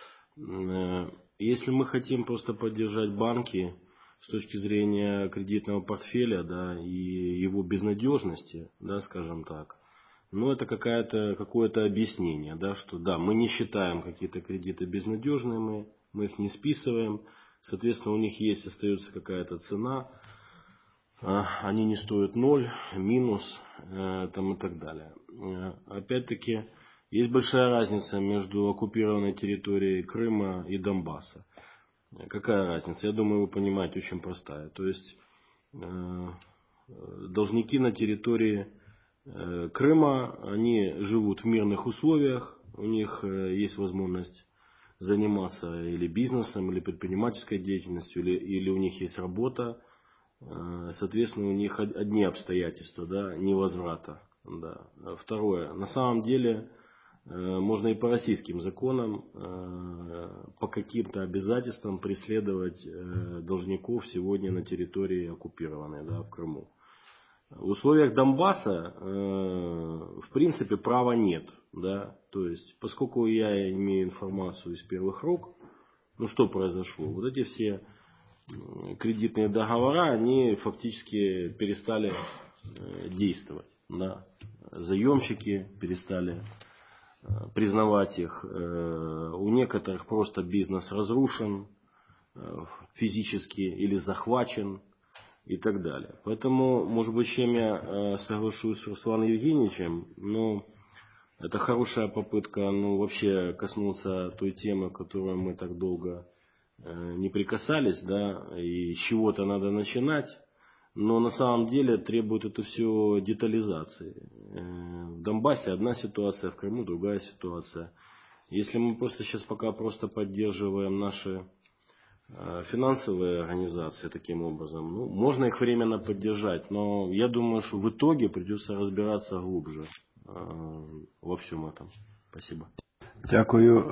Если мы хотим просто поддержать банки с точки зрения кредитного портфеля, да, и его безнадежности, да, скажем так, ну, это какая-то, какое-то объяснение, да, что да, мы не считаем какие-то кредиты безнадежными, мы их не списываем, соответственно, у них есть, остается какая-то цена, они не стоят ноль, минус, там и так далее. Опять-таки, есть большая разница между оккупированной территорией Крыма и Донбасса. Какая разница? Я думаю, вы понимаете, очень простая. То есть э, должники на территории э, Крыма, они живут в мирных условиях, у них э, есть возможность заниматься или бизнесом, или предпринимательской деятельностью, или, или у них есть работа. Э, соответственно, у них одни обстоятельства, да, невозврата. Да. Второе. На самом деле можно и по российским законам по каким-то обязательствам преследовать должников сегодня на территории оккупированной, да, в Крыму. В условиях Донбасса, в принципе, права нет, да, то есть, поскольку я имею информацию из первых рук, ну что произошло? Вот эти все кредитные договора, они фактически перестали действовать, да, заемщики перестали признавать их, у некоторых просто бизнес разрушен физически или захвачен, и так далее. Поэтому, может быть, чем я соглашусь с Русланом Евгеньевичем, но это хорошая попытка, ну, вообще коснуться той темы, которой мы так долго не прикасались, да, и с чего-то надо начинать, но на самом деле требует это все детализации. В Донбассе одна ситуация, в Крыму другая ситуация. Если мы просто сейчас пока просто поддерживаем наши финансовые организации таким образом, ну, можно их временно поддержать, но я думаю, что в итоге придется разбираться глубже э, во всем этом. Спасибо. Дякую.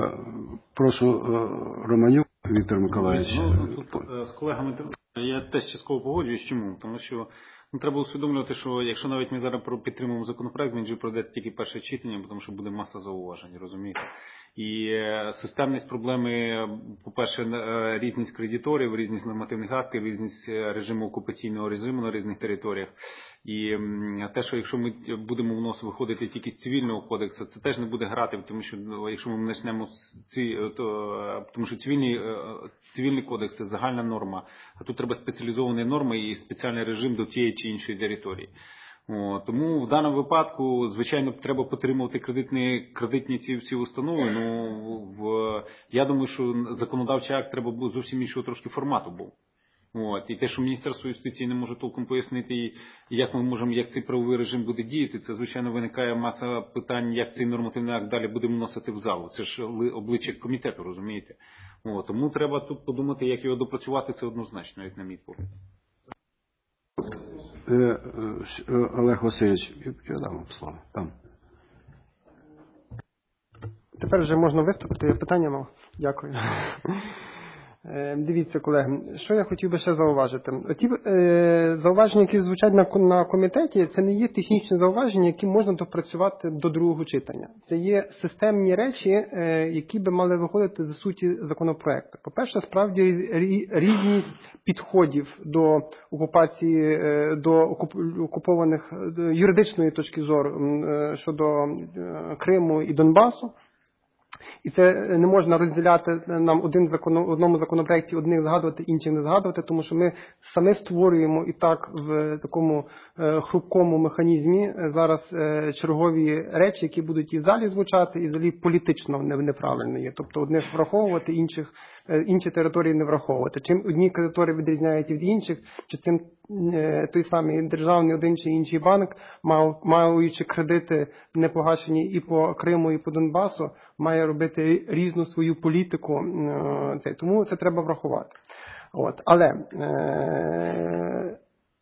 Прошу, Романюк Віктор Миколаївич. Ну, тут з колегами я теж частково погоджуюсь. Чому? Тому що ну, треба усвідомлювати, що якщо навіть ми зараз підтримуємо законопроект, він же пройде тільки перше читання, тому що буде маса зауважень, розумієте? І системність проблеми, по-перше, різність кредиторів, різність нормативних актів, різність режиму окупаційного режиму на різних територіях. І те, що якщо ми будемо в нас виходити тільки з цивільного кодексу, це теж не буде грати, тому що якщо ми почнемо з ці, то, тому що цивільний, цивільний кодекс – це загальна норма, а тут треба спеціалізовані норми і спеціальний режим до тієї чи іншої території. О, тому в даному випадку, звичайно, треба підтримувати кредитні, кредитні ці, ці установи. Ну, в, я думаю, що законодавчий акт треба було зовсім іншого трошки формату був. От. І те, що Міністерство юстиції не може толком пояснити, як ми можемо, як цей правовий режим буде діяти, це, звичайно, виникає маса питань, як цей нормативний акт далі буде вносити в залу. Це ж обличчя комітету, розумієте? От. Тому треба тут подумати, як його допрацювати, це однозначно, як на мій погляд. Олег Васильович, я дам вам слово. Там. Тепер вже можна виступити. Я питання мав. Дякую. Дивіться, колеги, що я хотів би ще зауважити. Ті е, зауваження, які звучать на, на комітеті, це не є технічні зауваження, які можна допрацювати до другого читання. Це є системні речі, е, які би мали виходити за суті законопроекту. По-перше, справді різність підходів до окупації, е, до окупованих до юридичної точки зору е, щодо Криму і Донбасу. І це не можна розділяти нам один закон, одному законопроекті одних згадувати, інших не згадувати, тому що ми самі створюємо і так в такому е, хрупкому механізмі зараз е, чергові речі, які будуть і в залі звучати, і взагалі політично неправильно є. Тобто одних враховувати, інших, е, інші території не враховувати. Чим одні території відрізняють від інших, чи тим е, той самий державний один чи інший банк, мав, маючи кредити не погашені і по Криму, і по Донбасу, має робити різну свою політику. Це, тому це треба врахувати. От. Але е,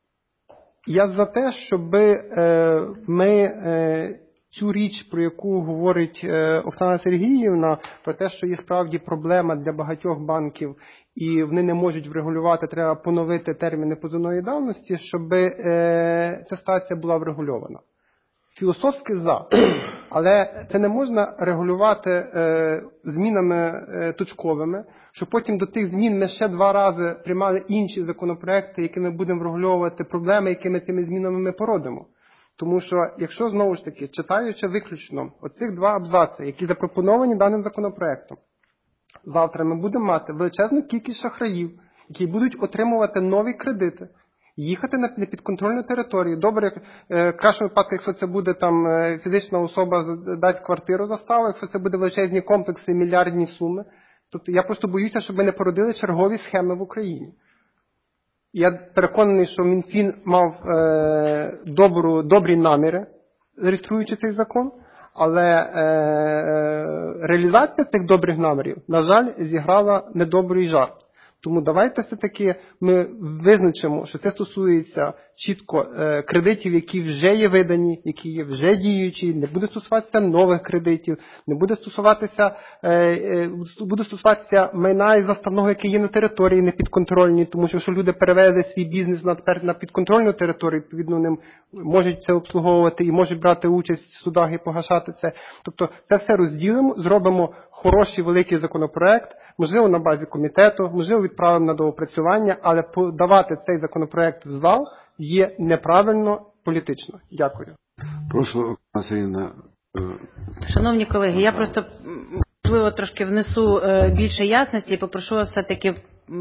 я за те, щоб е, ми е, цю річ, про яку говорить е, Оксана Сергіївна, про те, що є справді проблема для багатьох банків і вони не можуть врегулювати, треба поновити терміни позовної давності, щоб е, ця ситуація була врегульована. Філософськи за, але це не можна регулювати е, змінами е, точковими, що потім до тих змін ми ще два рази приймали інші законопроекти, якими будемо врегульовувати проблеми, якими тими змінами ми породимо. Тому що, якщо знову ж таки, читаючи виключно оцих два абзаци, які запропоновані даним законопроектом, завтра ми будемо мати величезну кількість шахраїв, які будуть отримувати нові кредити, їхати на непідконтрольну територію. Добре, в кращому випадку, якщо це буде там фізична особа, дасть квартиру заставу, якщо це буде величезні комплекси, мільярдні суми. Тобто я просто боюся, щоб ми не породили чергові схеми в Україні. Я переконаний, що Мінфін мав е, добру, добрі наміри, реєструючи цей закон, але е, реалізація цих добрих намірів, на жаль, зіграла недобрий жарт. Тому давайте все-таки ми визначимо, що це стосується чітко е, кредитів, які вже є видані, які є вже діючі, не буде стосуватися нових кредитів, не буде стосуватися, е, е, буде стосуватися майна і заставного, яке є на території непідконтрольній, тому що якщо люди перевели свій бізнес на, тепер на підконтрольну територію, відповідно ним можуть це обслуговувати і можуть брати участь в судах і погашати це. Тобто це все розділимо, зробимо хороший великий законопроект, можливо на базі комітету, можливо відправимо на доопрацювання, але подавати цей законопроект в зал є неправильно політично. Дякую. Прошу, Оксана Сергіївна. Шановні колеги, я просто, можливо, трошки внесу більше ясності і попрошу вас все-таки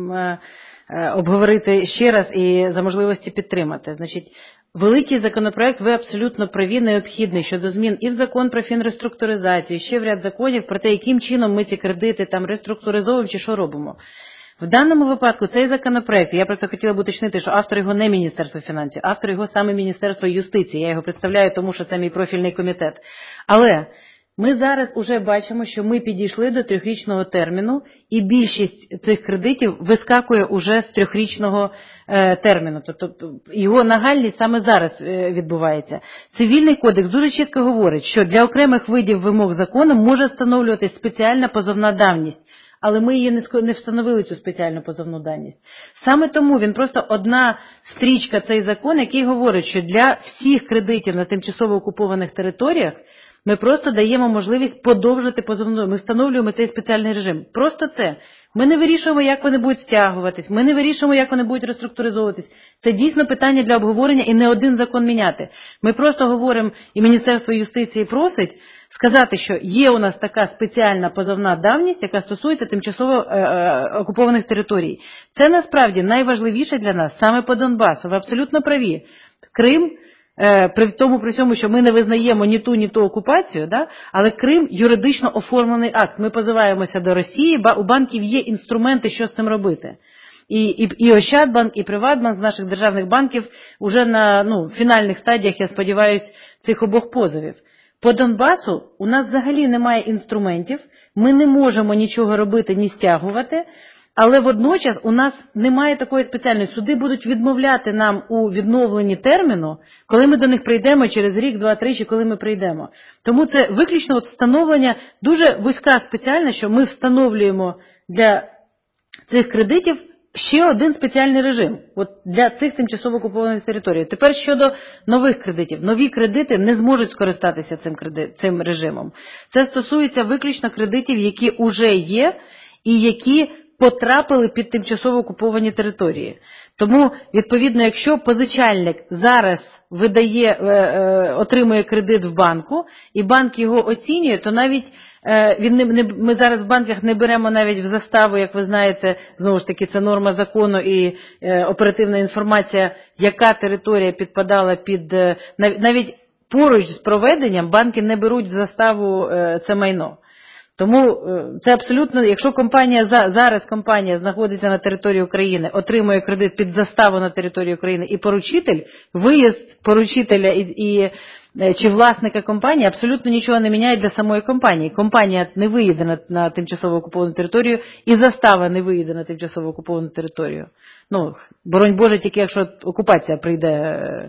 обговорити ще раз і за можливості підтримати. Значить, великий законопроект, ви абсолютно праві, необхідний щодо змін і в закон про фінреструктуризацію, ще в ряд законів про те, яким чином ми ці кредити там реструктуризовуємо чи що робимо. В даному випадку цей законопроект, я просто хотіла б уточнити, що автор його не Міністерство фінансів, автор його саме Міністерство юстиції. Я його представляю, тому що це мій профільний комітет. Але ми зараз уже бачимо, що ми підійшли до трьохрічного терміну, і більшість цих кредитів вискакує уже з трьохрічного е, терміну. Тобто його нагальність саме зараз е, відбувається. Цивільний кодекс дуже чітко говорить, що для окремих видів вимог закону може встановлюватись спеціальна позовна давність. Але ми її не встановили, цю спеціальну позовну давність. Саме тому він просто одна стрічка, цей закон, який говорить, що для всіх кредитів на тимчасово окупованих територіях ми просто даємо можливість подовжити позовну, ми встановлюємо цей спеціальний режим. Просто це. Ми не вирішуємо, як вони будуть стягуватись, ми не вирішуємо, як вони будуть реструктуризовуватись. Це дійсно питання для обговорення і не один закон міняти. Ми просто говоримо, і Міністерство юстиції просить сказати, що є у нас така спеціальна позовна давність, яка стосується тимчасово е- е- окупованих територій. Це насправді найважливіше для нас саме по Донбасу. Ви абсолютно праві. Крим, е- при тому при цьому, що ми не визнаємо ні ту, ні ту окупацію, да? Але Крим юридично оформлений акт. Ми позиваємося до Росії, ба- у банків є інструменти, що з цим робити. І, і, і Ощадбанк, і Приватбанк з наших державних банків уже на ну, фінальних стадіях, я сподіваюся, цих обох позовів. По Донбасу у нас взагалі немає інструментів, ми не можемо нічого робити, ні стягувати, але водночас у нас немає такої спеціальної. Суди будуть відмовляти нам у відновленні терміну, коли ми до них прийдемо через рік, два, три, чи коли ми прийдемо. Тому це виключно от встановлення, дуже вузька спеціальна, що ми встановлюємо для цих кредитів ще один спеціальний режим от для цих тимчасово окупованих територій. Тепер щодо нових кредитів. Нові кредити не зможуть скористатися цим, кредит, цим режимом. Це стосується виключно кредитів, які вже є і які потрапили під тимчасово окуповані території. Тому, відповідно, якщо позичальник зараз видає, е, е, отримує кредит в банку, і банк його оцінює, то навіть е, він не, не, ми зараз в банках не беремо навіть в заставу, як ви знаєте, знову ж таки, це норма закону і е, оперативна інформація, яка територія підпадала під, е, навіть поруч з проведенням банки не беруть в заставу е, це майно. Тому це абсолютно, якщо компанія, зараз компанія знаходиться на території України, отримує кредит під заставу на території України і поручитель, виїзд поручителя і, і чи власника компанії абсолютно нічого не міняє для самої компанії. Компанія не виїде на, на тимчасово окуповану територію і застава не виїде на тимчасово окуповану територію. Ну, боронь Боже, тільки якщо окупація прийде е,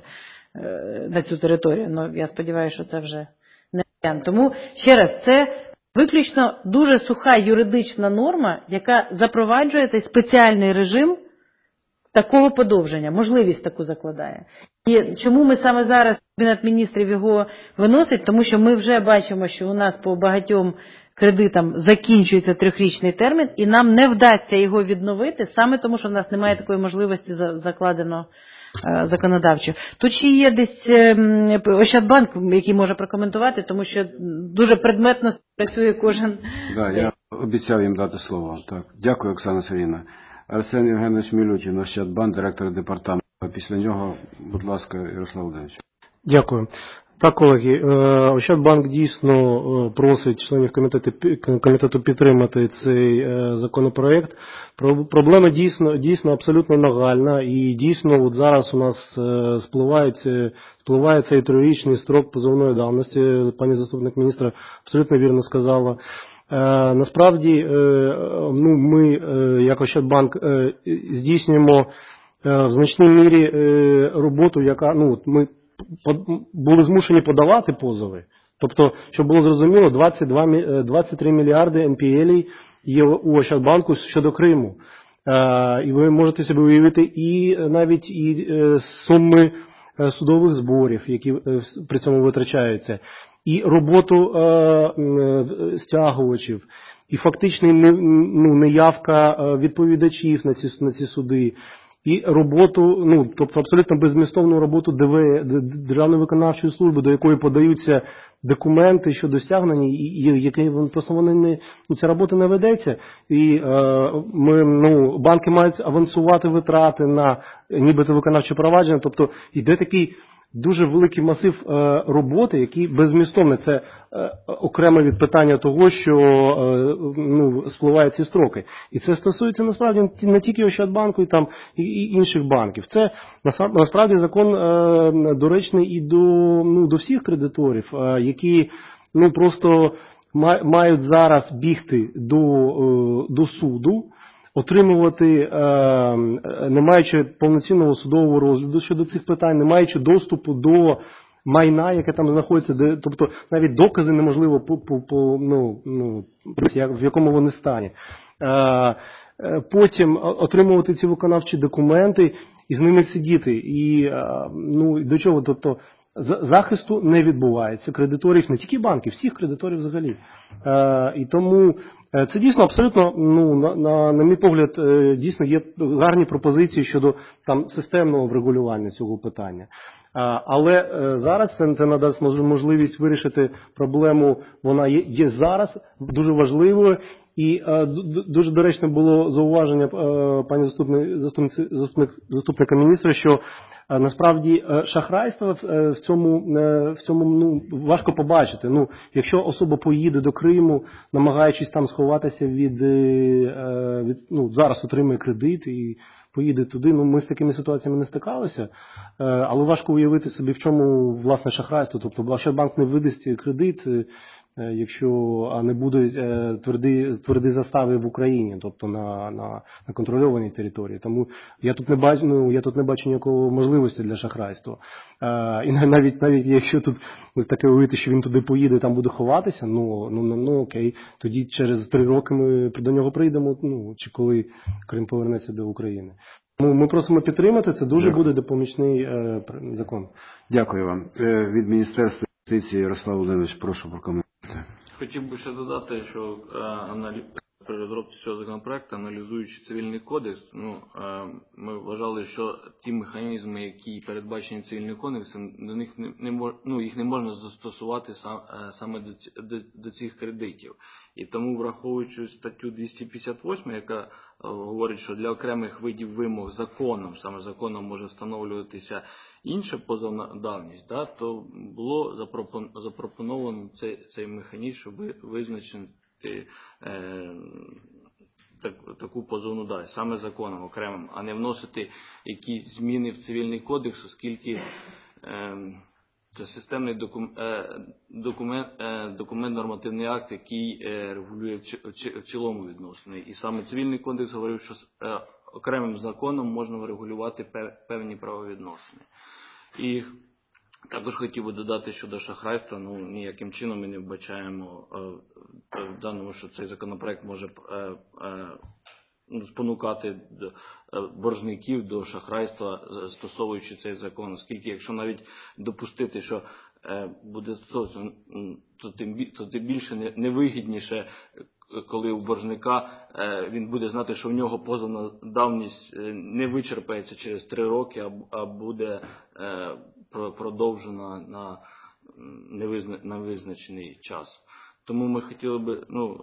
е, на цю територію. Ну, я сподіваюся, що це вже не варіант. Тому, ще раз, це виключно дуже суха юридична норма, яка запроваджує цей спеціальний режим такого подовження, можливість таку закладає. І чому ми саме зараз, Кабінет міністрів його виносить? Тому що ми вже бачимо, що у нас по багатьом кредитам закінчується трьохрічний термін, і нам не вдасться його відновити, саме тому, що в нас немає такої можливості закладено законодавчо. Тут ще є десь Ощадбанк, який може прокоментувати, тому що дуже предметно працює кожен. Да, я обіцяв їм дати слово. Так. Дякую, Оксана Сергіївна. Арсен Євгенович Мілютін, Ощадбанк, директор департаменту. Після нього, будь ласка, Ярослав Володимирович. Дякую. Так, колеги, Ощадбанк дійсно просить членів комітету, комітету підтримати цей законопроект. Проблема дійсно, дійсно абсолютно нагальна, і дійсно от зараз у нас спливає, спливає цей трирічний строк позовної давності. Пані заступник міністра абсолютно вірно сказала. Насправді, ну, ми, як Ощадбанк, здійснюємо в значній мірі роботу, яка, ну, ми були змушені подавати позови. Тобто, щоб було зрозуміло, двадцять два, двадцять три мільярди ен пі ел є у Ощадбанку щодо Криму. І ви можете собі уявити і навіть і суми судових зборів, які при цьому витрачаються, і роботу стягувачів, і фактичний ну, неявка відповідачів на ці, на ці суди, і роботу, ну, тобто абсолютно беззмістовну роботу ДВ, Державної виконавчої служби, до якої подаються документи щодо стягнення, і які просто вони не, ну, ця робота не ведеться, і е, ми, ну, банки мають авансувати витрати на нібито виконавче провадження, тобто йде такий дуже великий масив е, роботи, який беззмістовний. Це е, окремо від питання того, що е, ну, спливають ці строки. І це стосується насправді не тільки Ощадбанку, і там і, і інших банків. Це насправді закон е, доречний і до, ну, до всіх кредиторів, е, які, ну, просто мають зараз бігти до, е, до суду, отримувати, не маючи повноцінного судового розгляду щодо цих питань, не маючи доступу до майна, яке там знаходиться, де, тобто навіть докази неможливо по, по, по, ну, ну, в якому вони стані. Потім отримувати ці виконавчі документи і з ними сидіти. І, ну, до чого? Тобто захисту не відбувається кредиторів, не тільки банків, всіх кредиторів взагалі. І тому це дійсно абсолютно, ну, на, на, на мій погляд, дійсно є гарні пропозиції щодо там системного врегулювання цього питання. Але зараз це, це надасть можливість вирішити проблему, вона є, є зараз дуже важливою. І дуже доречне було зауваження пані заступник, заступник, заступника міністра, що насправді шахрайство в цьому, в цьому, ну, важко побачити. Ну, якщо особа поїде до Криму, намагаючись там сховатися від, від, ну, зараз отримує кредит і поїде туди, ну, ми з такими ситуаціями не стикалися, але важко уявити собі, в чому власне шахрайство. Тобто Ощадбанк не видасть кредит, якщо не буде тверді, тверді застави в Україні, тобто на, на, на контрольованій території. Тому я тут не бачу, ну, я тут не бачу ніякої можливості для шахрайства. А, і навіть, навіть якщо тут ось таке уявити, що він туди поїде, там буде ховатися, ну, ну, ну окей, тоді через три роки ми до нього прийдемо, ну, чи коли Крим повернеться до України. Тому ми просимо підтримати, це дуже Дякую. Буде допомічний е, закон. Дякую вам. Е, від Міністерства юстиції Ярослав Володимирович, прошу прокоментувати. Хотів би ще додати, що аналіз, при розробці цього законопроекту, аналізуючи цивільний кодекс, ну, ми вважали, що ті механізми, які передбачені цивільним кодексом, до них не, не мож, ну, їх не можна застосувати сам, саме до, до, до цих кредитів. І тому, враховуючи статтю двісті п'ятдесят вісім, яка говорить, що для окремих видів вимог законом, саме законом може встановлюватися інша позовна давність, да, то було запропон, запропоновано цей, цей механізм, щоб визначити е, так, таку позовну давність, саме законом окремим, а не вносити якісь зміни в цивільний кодекс, оскільки е, це системний документ, документ, документ, нормативний акт, який регулює в цілому відносини. І саме цивільний кодекс говорив, що окремим законом можна врегулювати певні правовідносини. І також хотів би додати щодо шахрайства, ну, ніяким чином ми не вбачаємо в даному, що цей законопроект може спонукати боржників до шахрайства, застосовуючи цей закон, оскільки якщо навіть допустити, що буде застосовано, то тим, то тим більше невигідніше, коли у боржника він буде знати, що в нього позовна давність не вичерпається через три роки, а буде продовжена на невизначений час. Тому ми хотіли би, ну,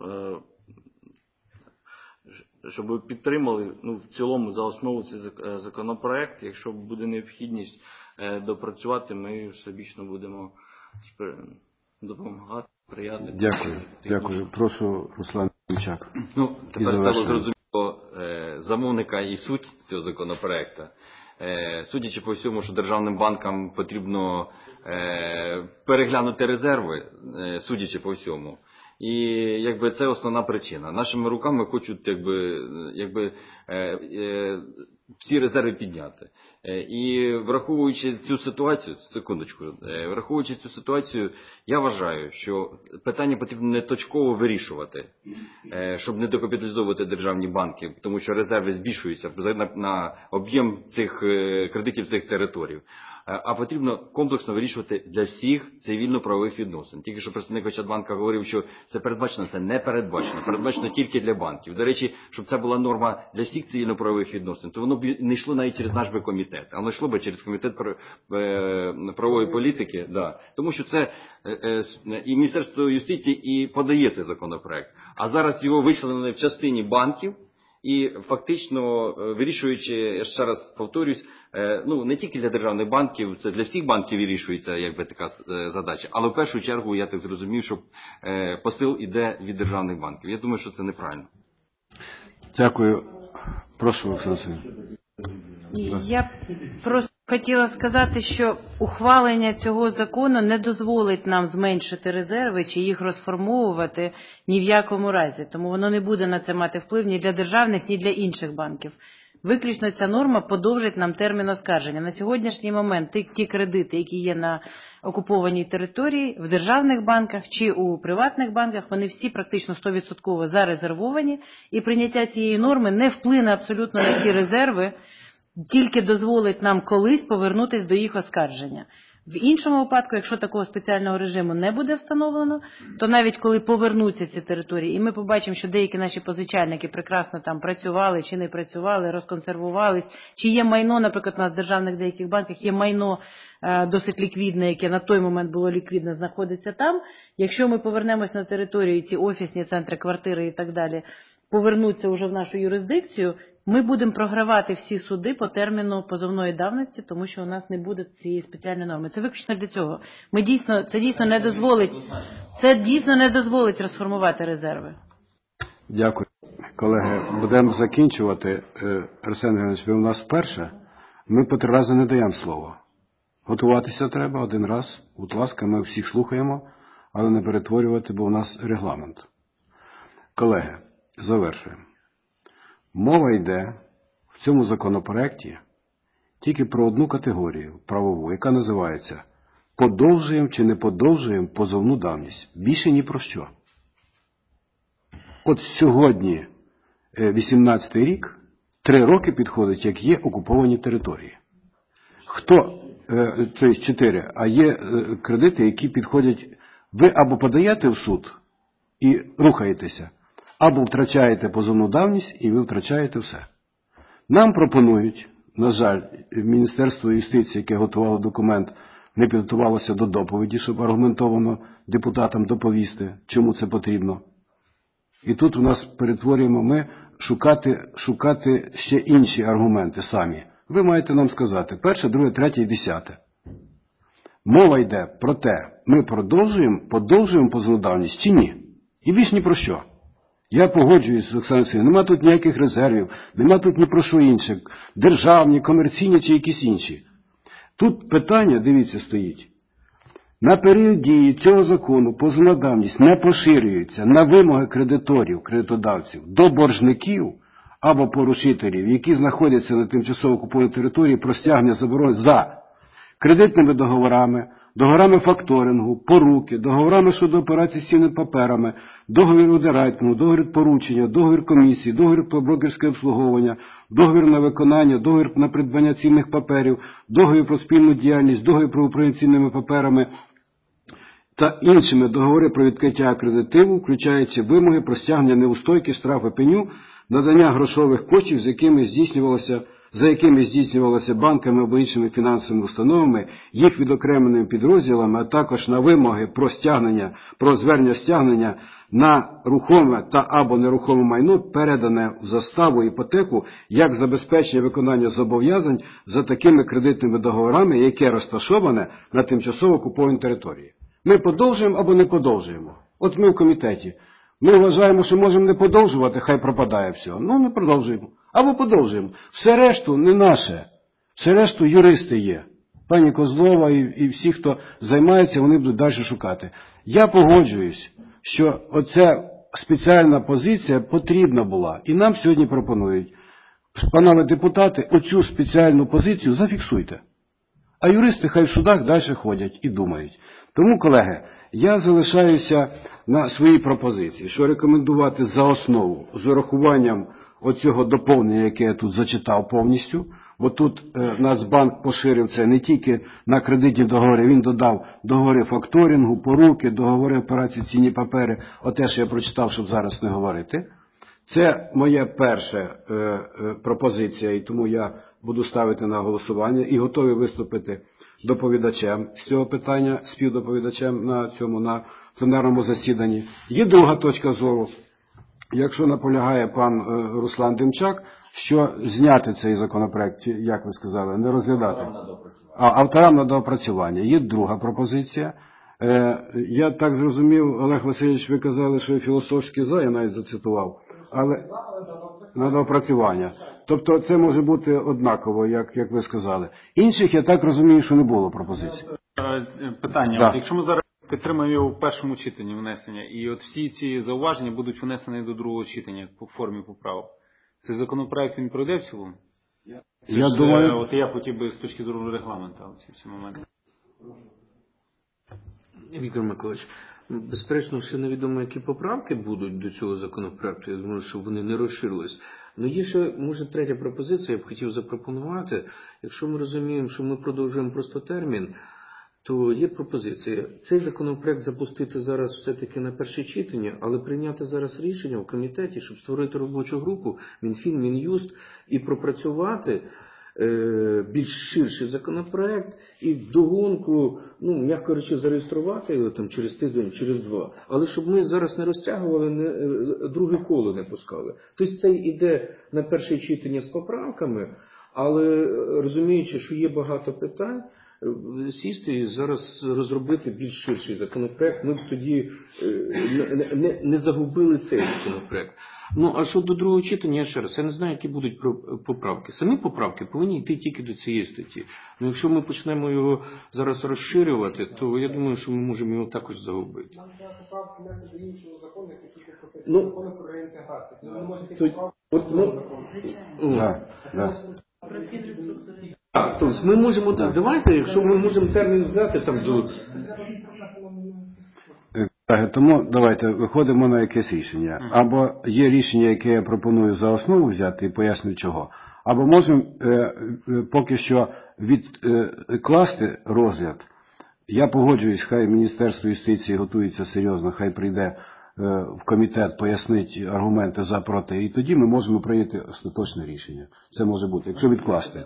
щоб ви підтримали, ну, в цілому за основу цей законопроект. Якщо буде необхідність допрацювати, ми всебічно будемо допомагати, сприяти. Дякую. Дякую. Прошу, Руслан Демчак. Ну, тепер стало зрозуміло замовника і суть цього законопроекту. Судячи по всьому, що державним банкам потрібно переглянути резерви, судячи по всьому. І якби це основна причина. Нашими руками хочуть якби, якби, е, е, всі резерви підняти. Е, і враховуючи цю ситуацію, секундочку, е, враховуючи цю ситуацію, я вважаю, що питання потрібно не точково вирішувати, е, щоб не докапіталізовувати державні банки, тому що резерви збільшуються на, на об'єм цих е, кредитів цих територій. А потрібно комплексно вирішувати для всіх цивільно-правових відносин. Тільки що представник Ощадбанка говорив, що це передбачено, це не передбачено. Передбачено тільки для банків. До речі, щоб це була норма для всіх цивільно-правових відносин, то воно б не йшло навіть через наш би комітет, а воно йшло б через комітет правової політики. Да. Тому що це і Міністерство юстиції і подає цей законопроект. А зараз його виселено в частині банків, і фактично вирішуючи, я ще раз повторюсь, ну не тільки для державних банків, це для всіх банків вирішується якби така задача, але в першу чергу я так зрозумів, що посил іде від державних банків. Я думаю, що це неправильно. Дякую. Прошу, Оксана Сергіївна. Я просто хотіла сказати, що ухвалення цього закону не дозволить нам зменшити резерви чи їх розформовувати ні в якому разі. Тому воно не буде на це мати вплив ні для державних, ні для інших банків. Виключно ця норма подовжить нам термін оскарження. На сьогоднішній момент ті, ті кредити, які є на окупованій території, в державних банках чи у приватних банках, вони всі практично сто відсотків зарезервовані, і прийняття цієї норми не вплине абсолютно на ці резерви, тільки дозволить нам колись повернутися до їх оскарження. В іншому випадку, якщо такого спеціального режиму не буде встановлено, то навіть коли повернуться ці території, і ми побачимо, що деякі наші позичальники прекрасно там працювали, чи не працювали, розконсервувались, чи є майно, наприклад, у нас в державних деяких банках є майно е, досить ліквідне, яке на той момент було ліквідне, знаходиться там. Якщо ми повернемось на територію, ці офісні центри, квартири і так далі, повернуться вже в нашу юрисдикцію, ми будемо програвати всі суди по терміну позовної давності, тому що у нас не буде цієї спеціальної норми. Це виключно для цього. Ми дійсно, це дійсно не дозволить, це дійсно не дозволить розформувати резерви. Дякую. Колеги, будемо закінчувати. Арсен Георгійович, ви у нас вперше. Ми по три рази не даємо слово. Готуватися треба один раз. Будь ласка, ми всіх слухаємо, але не перетворювати, бо у нас регламент. Колеги, завершуємо. Мова йде в цьому законопроекті тільки про одну категорію правову, яка називається подовжуємо чи не подовжуємо позовну давність. Більше ні про що. От сьогодні, вісімнадцятий рік, три роки підходить, як є окуповані території. Хто, це чотири, а є кредити, які підходять, ви або подаєте в суд і рухаєтеся, або втрачаєте позовну давність, і ви втрачаєте все. Нам пропонують, на жаль, Міністерство юстиції, яке готувало документ, не підготувалося до доповіді, щоб аргументовано депутатам доповісти, чому це потрібно. І тут у нас перетворюємо ми шукати, шукати ще інші аргументи самі. Ви маєте нам сказати перше, друге, третє і десяте. Мова йде про те, ми продовжуємо, подовжуємо позовну давність чи ні. І більш ні про що. Я погоджуюсь з Оксаною Сергіївною, нема тут ніяких резервів, нема тут ні про що інше, державні, комерційні чи якісь інші. Тут питання, дивіться, стоїть. На період дії цього закону позовна давність не поширюється на вимоги кредиторів, кредитодавців до боржників або поручителів, які знаходяться на тимчасово окупованій території про стягнення заборони за кредитними договорами, договорами факторингу, поруки, договорами щодо операцій з цінними паперами, договір удирайтингу, договір поручення, договір комісії, договір про брокерське обслуговування, договір на виконання, договір на придбання цінних паперів, договір про спільну діяльність, договір про управління цінними паперами та іншими договори про відкриття акредитиву, включаючи вимоги про стягнення неустойки, штрафи, пеню, надання грошових коштів, з якими здійснювалося за якими здійснювалося банками або іншими фінансовими установами, їх відокремленими підрозділами, а також на вимоги про стягнення, про звернення стягнення на рухоме та або нерухоме майно, передане в заставу, іпотеку, як забезпечення виконання зобов'язань за такими кредитними договорами, яке розташоване на тимчасово окупованій території. Ми подовжуємо або не подовжуємо. От ми в комітеті. Ми вважаємо, що можемо не подовжувати, хай пропадає все. Ну, не продовжуємо. Або подовжуємо. Все решту не наше. Все решту юристи є. Пані Козлова і, і всі, хто займається, вони будуть далі шукати. Я погоджуюсь, що оця спеціальна позиція потрібна була. І нам сьогодні пропонують, панове депутати, оцю спеціальну позицію зафіксуйте. А юристи хай в судах далі ходять і думають. Тому, колеги, я залишаюся на своїй пропозиції, що рекомендувати за основу з урахуванням оцього доповнення, яке я тут зачитав повністю, бо тут е, Нацбанк поширив це не тільки на кредитні договори, він додав договори факторингу, поруки, договори операцій, цінні папери, оте, що я прочитав, щоб зараз не говорити. Це моя перша е, е, пропозиція, і тому я буду ставити на голосування і готовий виступити доповідачем з цього питання, співдоповідачем на цьому, на пленарному засіданні. Є друга точка зору, якщо наполягає пан е, Руслан Демчак, що зняти цей законопроект, як ви сказали, не розглядати. А авторам на доопрацювання. Є друга пропозиція. Е, я так зрозумів, Олег Васильович, ви казали, що філософський за, я навіть зацитував, але на доопрацювання. Тобто це може бути однаково, як, як ви сказали. Інших, я так розумію, що не було пропозицій. Питання. Да. От якщо ми зараз підтримаємо його в першому читанні внесення, і от всі ці зауваження будуть внесені до другого читання по формі поправок, цей законопроект він пройде в цілому? Я ж, думаю... От я хотів би з точки зору регламенту ці всі моменти. Віктор Миколаївич, безперечно, ще невідомо, які поправки будуть до цього законопроекту. Я думаю, що вони не розширились. Але є ще, може, третя пропозиція, я б хотів запропонувати. Якщо ми розуміємо, що ми продовжуємо просто термін, то є пропозиція. Цей законопроект запустити зараз все-таки на перше читання, але прийняти зараз рішення в комітеті, щоб створити робочу групу Мінфін, Мін'юст і пропрацювати більш ширший законопроект і вдогонку, ну, м'яко речі, зареєструвати його там через тиждень, через два. Але щоб ми зараз не розтягували, не, друге коло не пускали. Тобто це йде на перше читання з поправками, але розуміючи, що є багато питань, сісти і зараз розробити більш ширший законопроект, ми б тоді не, не, не загубили цей законопроект. Ну, а щодо другого читання, я ще раз, я не знаю, які будуть поправки. Самі поправки повинні йти тільки до цієї статті. Ну, якщо ми почнемо його зараз розширювати, то я думаю, що ми можемо його також загубити. Нам треба поправки не до іншого закону, як тільки про Ну, закону про реінтеграцію. Ви не можете то, поправки от, ну, Да, да. Так, тобто ми можемо, так, давайте, якщо ми можемо термін взяти там до... Так, тому давайте виходимо на якесь рішення. Або є рішення, яке я пропоную за основу взяти і поясню чого. Або можемо е, е, поки що відкласти розгляд. Я погоджуюсь, хай Міністерство юстиції готується серйозно, хай прийде е, в комітет, пояснить аргументи за проти, і тоді ми можемо прийняти остаточне рішення. Це може бути, якщо відкласти.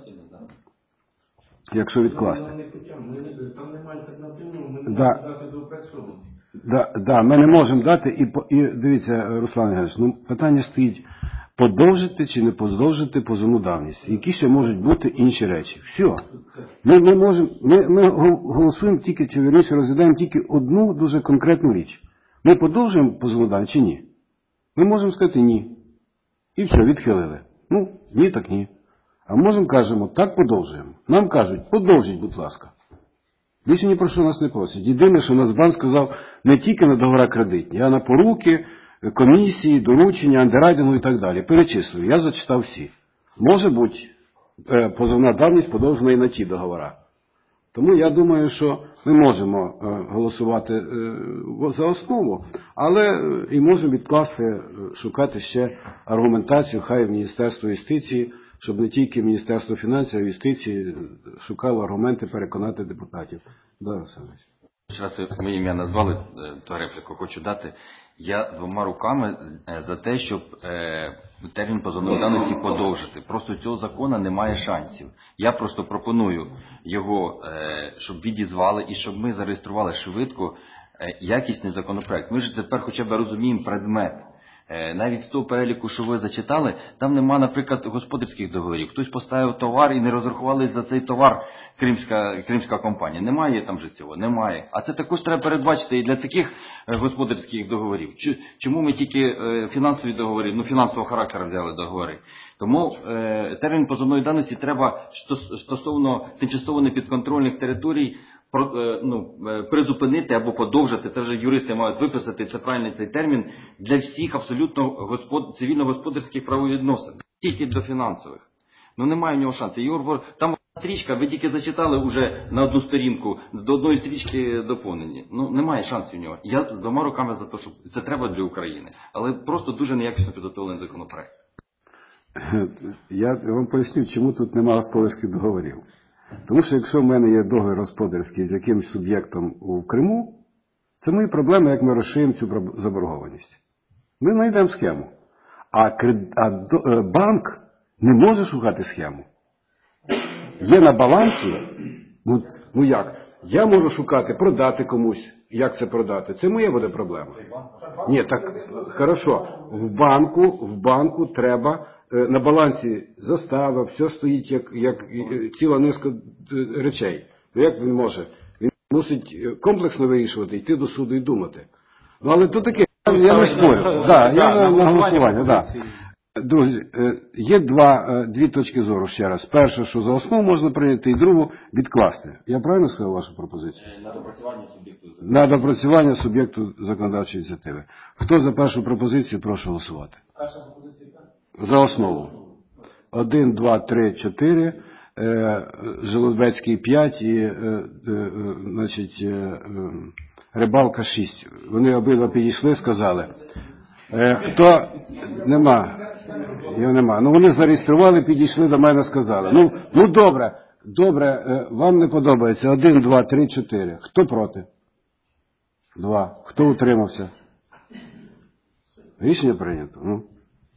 Якщо відкласти. Там немає альтернативного, ми Да. можемо дати доопрацьований. Да, да, ми не можемо дати, і, і дивіться, Руслан Ігорович, ну, питання стоїть, подовжити чи не подовжити позовну давність. Які ще можуть бути інші речі. Все. Ми, ми, можемо, ми, ми голосуємо тільки, чи вірніше розглядаємо тільки одну дуже конкретну річ. Ми подовжуємо позовну давність чи ні? Ми можемо сказати ні. І все, відхилили. Ну, ні, так ні. А можемо кажемо, так подовжуємо. Нам кажуть, подовжіть, будь ласка. Більше ні про що нас не просять. Єдине, що Нацбанк сказав, не тільки на договори кредитні, а на поруки, комісії, доручення, андеррайдингу і так далі. Перечислюю, я зачитав всі. Може бути позовна давність подовжена і на ті договори. Тому я думаю, що ми можемо голосувати за основу, але і можемо відкласти, шукати ще аргументацію, хай в Міністерство юстиції, щоб не тільки Міністерство фінансів, а й юстиції шукало аргументи переконати депутатів. Да, Олександр. Раз ви моє ім'я назвали, то репліку хочу дати. Я двома руками за те, щоб е, термін позовної давності подовжити. Просто цього закону немає шансів. Я просто пропоную його, е, щоб відізвали і щоб ми зареєстрували швидко е, якісний законопроект. Ми ж тепер хоча б розуміємо предмет. Навіть з того переліку, що ви зачитали, там нема, наприклад, господарських договорів. Хтось поставив товар і не розрахували за цей товар кримська, кримська компанія. Немає там же цього, немає. А це також треба передбачити і для таких господарських договорів. Чому ми тільки фінансові договори, ну фінансового характеру взяли договори? Тому е, термін позовної давності треба стосовно тимчасово непідконтрольних територій ну, призупинити або подовжити, це вже юристи мають виписати, це правильний цей термін, для всіх абсолютно господ... цивільно-господарських правовідносин, тільки до фінансових. Ну немає в нього шансу. Ігор, там стрічка, ви тільки зачитали вже на одну сторінку, до одної стрічки доповнені. Ну немає шансів в нього. Я з двома руками за те, що це треба для України, але просто дуже неякісно підготовлений законопроект. Я вам поясню, чому тут немає господарських договорів. Тому що якщо в мене є договір господарський з якимось суб'єктом у Криму, це мої проблеми, як ми розшиємо цю заборгованість. Ми знайдемо схему. А, а банк не може шукати схему. Є на балансі, ну, ну як, я можу шукати, продати комусь. Як це продати? Це моя буде проблема. Ні, так, хорошо, в банку, в банку треба, на балансі застава, все стоїть як, як ціла низка речей. Ну як він може? Він мусить комплексно вирішувати, йти до суду і думати. Ну але то таке, я не спорю. Да, я на, на голосування, да. Друзі, є два, дві точки зору ще раз. Перше, що за основу можна прийняти, і другу відкласти. Я правильно сказав вашу пропозицію? На допрацювання суб'єкту. На допрацювання суб'єкту законодавчої ініціативи. Хто за першу пропозицію, прошу голосувати. Перша пропозиція яка? За основу. Один, два, три, чотири. Желудбецький п'ять і е, е, значить, е, Рибалка шість. Вони обидва підійшли, сказали. Е, хто? Нема. Його нема. Ну вони зареєстрували, підійшли до мене, сказали. Ну, ну добре, добре, е, вам не подобається. Один, два, три, чотири. Хто проти? Два. Хто утримався? Рішення прийнято. Ну.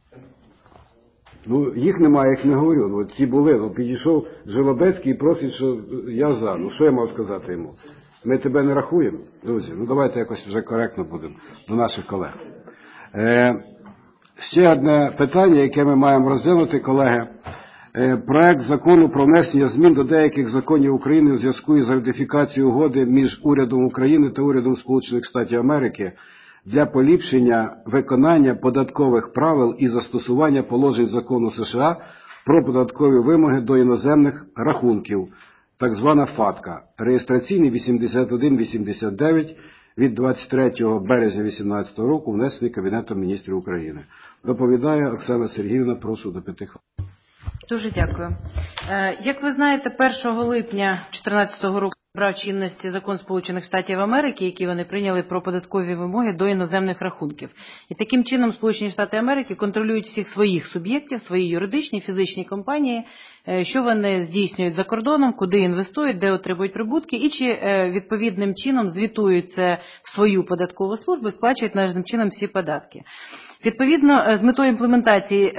Ну, їх немає, як не говорю. Ну, ці були. Ну, підійшов Желобецький і просить, що я за. Ну, що я мав сказати йому? Ми тебе не рахуємо, друзі. Ну, давайте якось вже коректно будемо до наших колег. Е, ще одне питання, яке ми маємо розглянути, колеги. Е, проект закону про внесення змін до деяких законів України у зв'язку із ратифікацією угоди між урядом України та урядом Сполучених Штатів Америки для поліпшення виконання податкових правил і застосування положень закону США про податкові вимоги до іноземних рахунків, так звана ФАТКА, реєстраційний вісімдесят один вісімдесят дев'ять від двадцять третього березня дві тисячі вісімнадцятого року, внесений Кабінетом міністрів України. Доповідає Оксана Сергіївна, прошу до п'яти хвилин. Дуже дякую. Як ви знаєте, першого липня дві тисячі чотирнадцятого року набрав чинності закон Сполучених Штатів Америки, який вони прийняли про податкові вимоги до іноземних рахунків. І таким чином Сполучені Штати Америки контролюють всіх своїх суб'єктів, свої юридичні, фізичні компанії, що вони здійснюють за кордоном, куди інвестують, де отримують прибутки, і чи відповідним чином звітують це в свою податкову службу і сплачують належним чином всі податки. Відповідно, з метою імплементації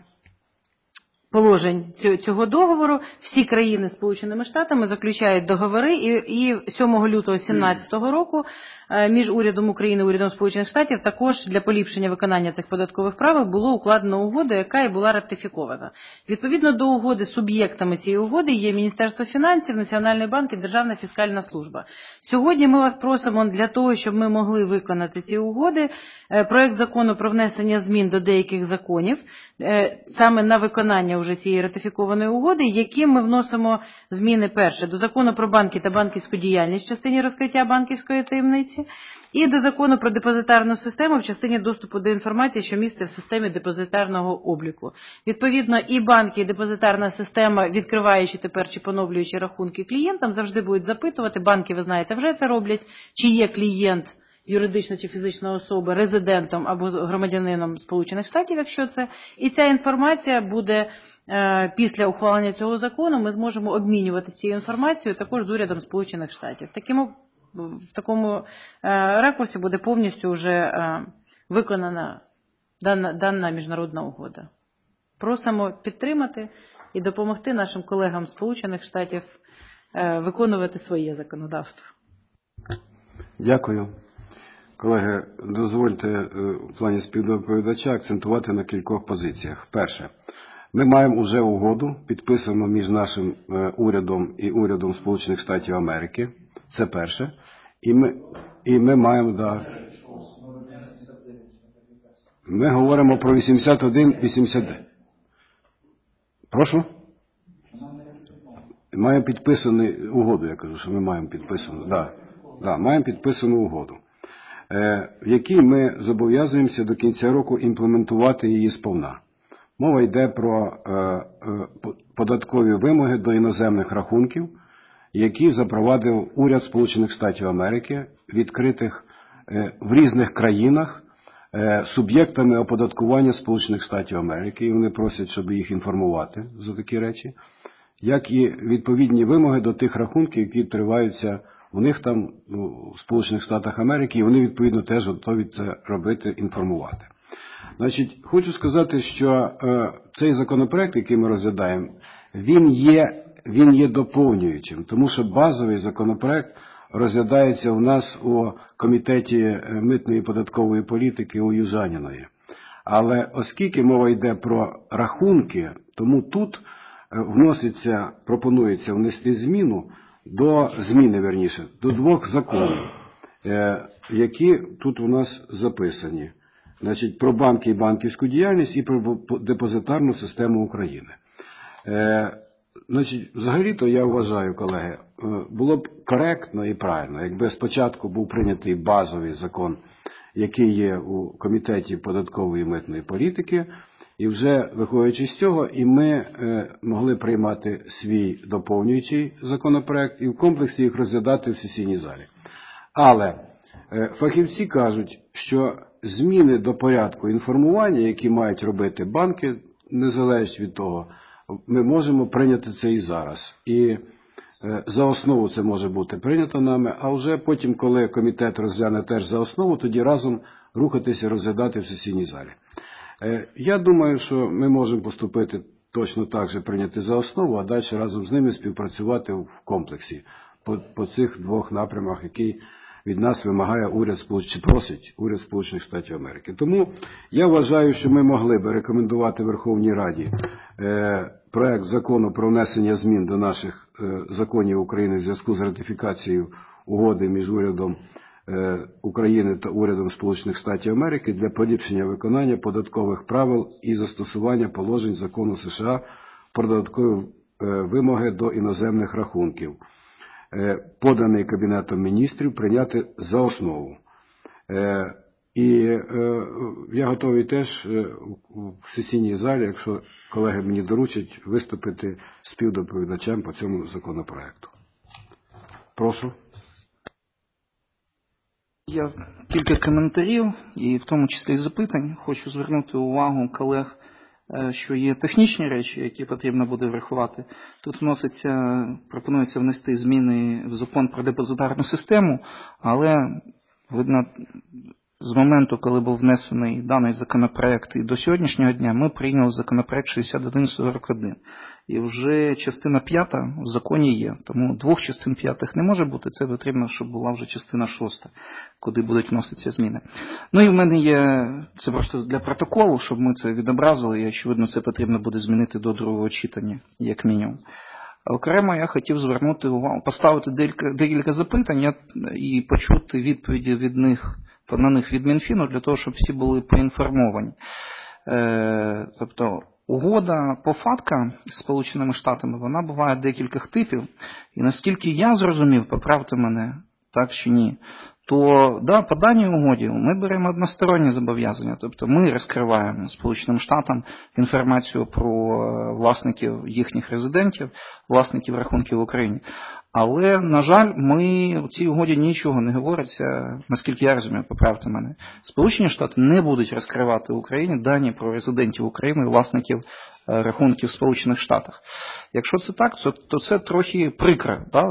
положень цього договору всі країни Сполученими Штатами заключають договори, і, і сьомого лютого дві тисячі сімнадцятого року між урядом України і урядом Сполучених Штатів також для поліпшення виконання цих податкових правил було укладено угоду, яка і була ратифікована. Відповідно до угоди суб'єктами цієї угоди є Міністерство фінансів, Національний банк і Державна фіскальна служба. Сьогодні ми вас просимо для того, щоб ми могли виконати ці угоди, проект закону про внесення змін до деяких законів, саме на виконання вже цієї ратифікованої угоди, яким ми вносимо зміни перше до закону про банки та банківську діяльність в частині розкриття банківської таємниці і до закону про депозитарну систему в частині доступу до інформації, що міститься в системі депозитарного обліку. Відповідно, і банки, і депозитарна система, відкриваючи тепер чи поновлюючи рахунки клієнтам, завжди будуть запитувати, банки, ви знаєте, вже це роблять, чи є клієнт юридична чи фізична особа резидентом або громадянином Сполучених Штатів, якщо це. І ця інформація буде е, після ухвалення цього закону, ми зможемо обмінювати цією інформацією також з урядом Сполучених Штатів. Таким, в такому е, ракурсі буде повністю вже е, виконана дана, дана міжнародна угода. Просимо підтримати і допомогти нашим колегам Сполучених Штатів е, виконувати своє законодавство. Дякую. Колеги, дозвольте в плані співдоповідача акцентувати на кількох позиціях. Перше, ми маємо вже угоду, підписану між нашим урядом і урядом Сполучених Штатів Америки. Це перше. І ми, і ми маємо, да. Ми говоримо про вісімдесят один вісімдесят дев'ять. Прошу? маємо підписану угоду, я кажу, що ми маємо підписану, да, да, маємо підписану угоду, е, в якій ми зобов'язуємося до кінця року імплементувати її сповна. Мова йде про е, е, податкові вимоги до іноземних рахунків, які запровадив уряд Сполучених Штатів Америки, відкритих е, в різних країнах е, суб'єктами оподаткування Сполучених Штатів Америки, і вони просять, щоб їх інформувати за такі речі, як і відповідні вимоги до тих рахунків, які триваються у них там, ну, в Сполучених Штатах Америки, і вони, відповідно, теж готові це робити, інформувати. Значить, хочу сказати, що е, цей законопроект, який ми розглядаємо, він є, він є доповнюючим, тому що базовий законопроект розглядається у нас у Комітеті митної і податкової політики у Южаніної. Але оскільки мова йде про рахунки, тому тут вноситься, пропонується внести зміну до зміни, верніше, до двох законів, які тут у нас записані. Значить, про банки і банківську діяльність і про депозитарну систему України. Значить, взагалі-то я вважаю, колеги, було б коректно і правильно, якби спочатку був прийнятий базовий закон, який є у Комітеті податкової і митної політики, і вже виходячи з цього, і ми могли приймати свій доповнюючий законопроект і в комплексі їх розглядати в сесійній залі. Але фахівці кажуть, що зміни до порядку інформування, які мають робити банки, не залежить від того, ми можемо прийняти це і зараз. І за основу це може бути прийнято нами, а вже потім, коли комітет розгляне теж за основу, тоді разом рухатися, розглядати в сесійній залі. Я думаю, що ми можемо поступити точно так же, прийняти за основу, а далі разом з ними співпрацювати в комплексі по, по цих двох напрямах, які від нас вимагає уряд, чи просить уряд Сполучених Штатів Америки. Тому я вважаю, що ми могли би рекомендувати Верховній Раді е, проект закону про внесення змін до наших е, законів України в зв'язку з ратифікацією угоди між урядом е, України та урядом Сполучених Штатів Америки для поліпшення виконання податкових правил і застосування положень закону США про додаткові е, вимоги до іноземних рахунків, поданий Кабінетом міністрів, прийняти за основу. І я готовий теж в сесійній залі, якщо колеги мені доручать, виступити співдоповідачем по цьому законопроекту. Прошу. Я кілька коментарів, і в тому числі і запитань. Хочу звернути увагу колег, що є технічні речі, які потрібно буде врахувати. Тут вноситься, пропонується внести зміни в закон про депозитарну систему, але, видно, з моменту, коли був внесений даний законопроект і до сьогоднішнього дня, ми прийняли законопроект шістдесят один сорок один. І вже частина п'ята в законі є. Тому двох частин п'ятих не може бути. Це потрібно, щоб була вже частина шоста, куди будуть вноситися зміни. Ну і в мене є, це просто для протоколу, щоб ми це відобразили. І, очевидно, це потрібно буде змінити до другого читання, як мінімум. А окремо я хотів звернути увагу, поставити декілька, декілька запитань і почути відповіді від них, на них від Мінфіну, для того, щоб всі були поінформовані. Е, тобто, угода по ФАТКА з Сполученими Штатами, вона буває декількох типів. І наскільки я зрозумів, поправте мене, так чи ні, то, да, по даній угоді ми беремо односторонні зобов'язання. Тобто ми розкриваємо Сполученим Штатам інформацію про власників їхніх резидентів, власників рахунків в Україні. Але, на жаль, ми в цій угоді нічого не говориться, наскільки я розумію, поправте мене. Сполучені Штати не будуть розкривати в Україні дані про резидентів України і власників рахунків в Сполучених Штатах. Якщо це так, то це трохи прикро, да?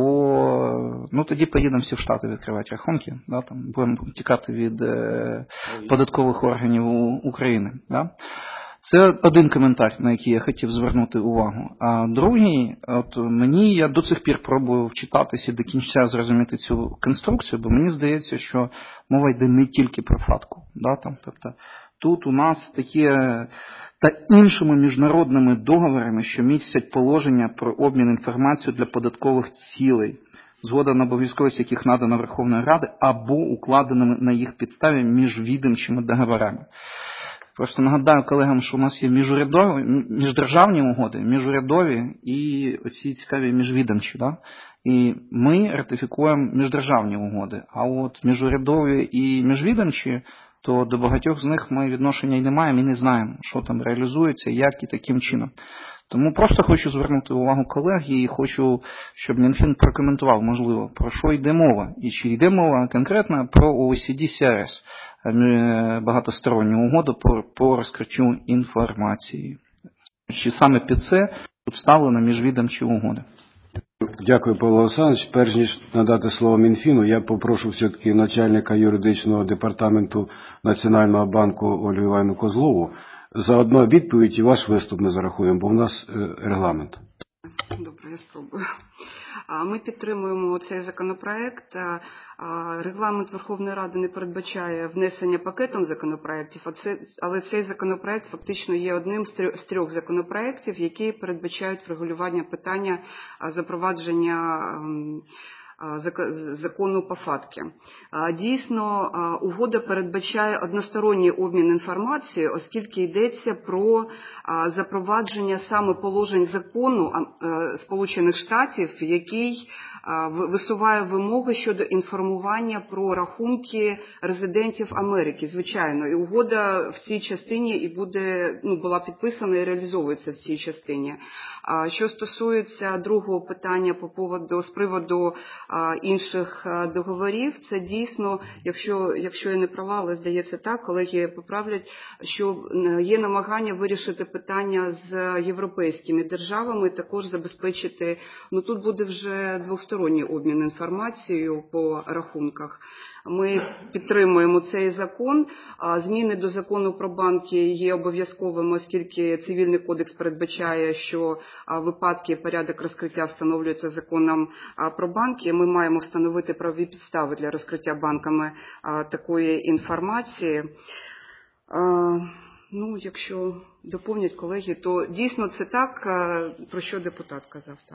Бо ну, тоді поїдемо всі в Штати відкривати рахунки, да? Там, будемо тікати від е, податкових органів України. Да? Це один коментар, на який я хотів звернути увагу. А другий, от мені, я до цих пір пробую вчитатися до кінця зрозуміти цю конструкцію, бо мені здається, що мова йде не тільки про ФАТКу. Да, там, тобто, тут у нас такі та іншими міжнародними договорами, що містять положення про обмін інформацією для податкових цілей, згода на обов'язковість яких надана Верховної Ради, або укладеними на їх підставі міжвідомчими договорами. Просто нагадаю колегам, що у нас є міжурядові, міждержавні угоди, міжурядові і оці цікаві міжвідомчі. Да? І ми ратифікуємо міждержавні угоди, а от міжурядові і міжвідомчі, то до багатьох з них ми відношення і не маємо, і не знаємо, що там реалізується, як і таким чином. Тому просто хочу звернути увагу колег і хочу, щоб Мінфін прокоментував, можливо, про що йде мова. І чи йде мова конкретно про о і сі ді сі ар ес, багатосторонню угоду по, по розкриттю інформації. Чи саме під це вставлено міжвідомчі угоди. Дякую, Павло Олександрович. Перш ніж надати слово Мінфіну, я попрошу все-таки начальника юридичного департаменту Національного банку Ольгу Іванівну Козлову. Заодно відповідь і ваш виступ ми зарахуємо, бо у нас регламент. Добре, я спробую. Ми підтримуємо цей законопроект. Регламент Верховної Ради не передбачає внесення пакетом законопроєктів, але цей законопроект фактично є одним з трьох законопроєктів, які передбачають врегулювання питання запровадження закону по фатки. Дійсно, угода передбачає односторонній обмін інформацією, оскільки йдеться про запровадження саме положень закону Сполучених Штатів, який висуває вимоги щодо інформування про рахунки резидентів Америки, звичайно. І угода в цій частині і буде, ну, була підписана і реалізовується в цій частині. Що стосується другого питання по поводу, з приводу інших договорів, це дійсно, якщо, якщо я не права, але здається так, колеги поправлять, що є намагання вирішити питання з європейськими державами, також забезпечити, ну тут буде вже двосторонній обмін інформацією по рахунках. Ми підтримуємо цей закон. Зміни до закону про банки є обов'язковими, оскільки Цивільний кодекс передбачає, що випадки і порядок розкриття встановлюються законом про банки. Ми маємо встановити правові підстави для розкриття банками такої інформації. Ну, якщо доповнять колеги, то дійсно це так, про що депутат казав. Так.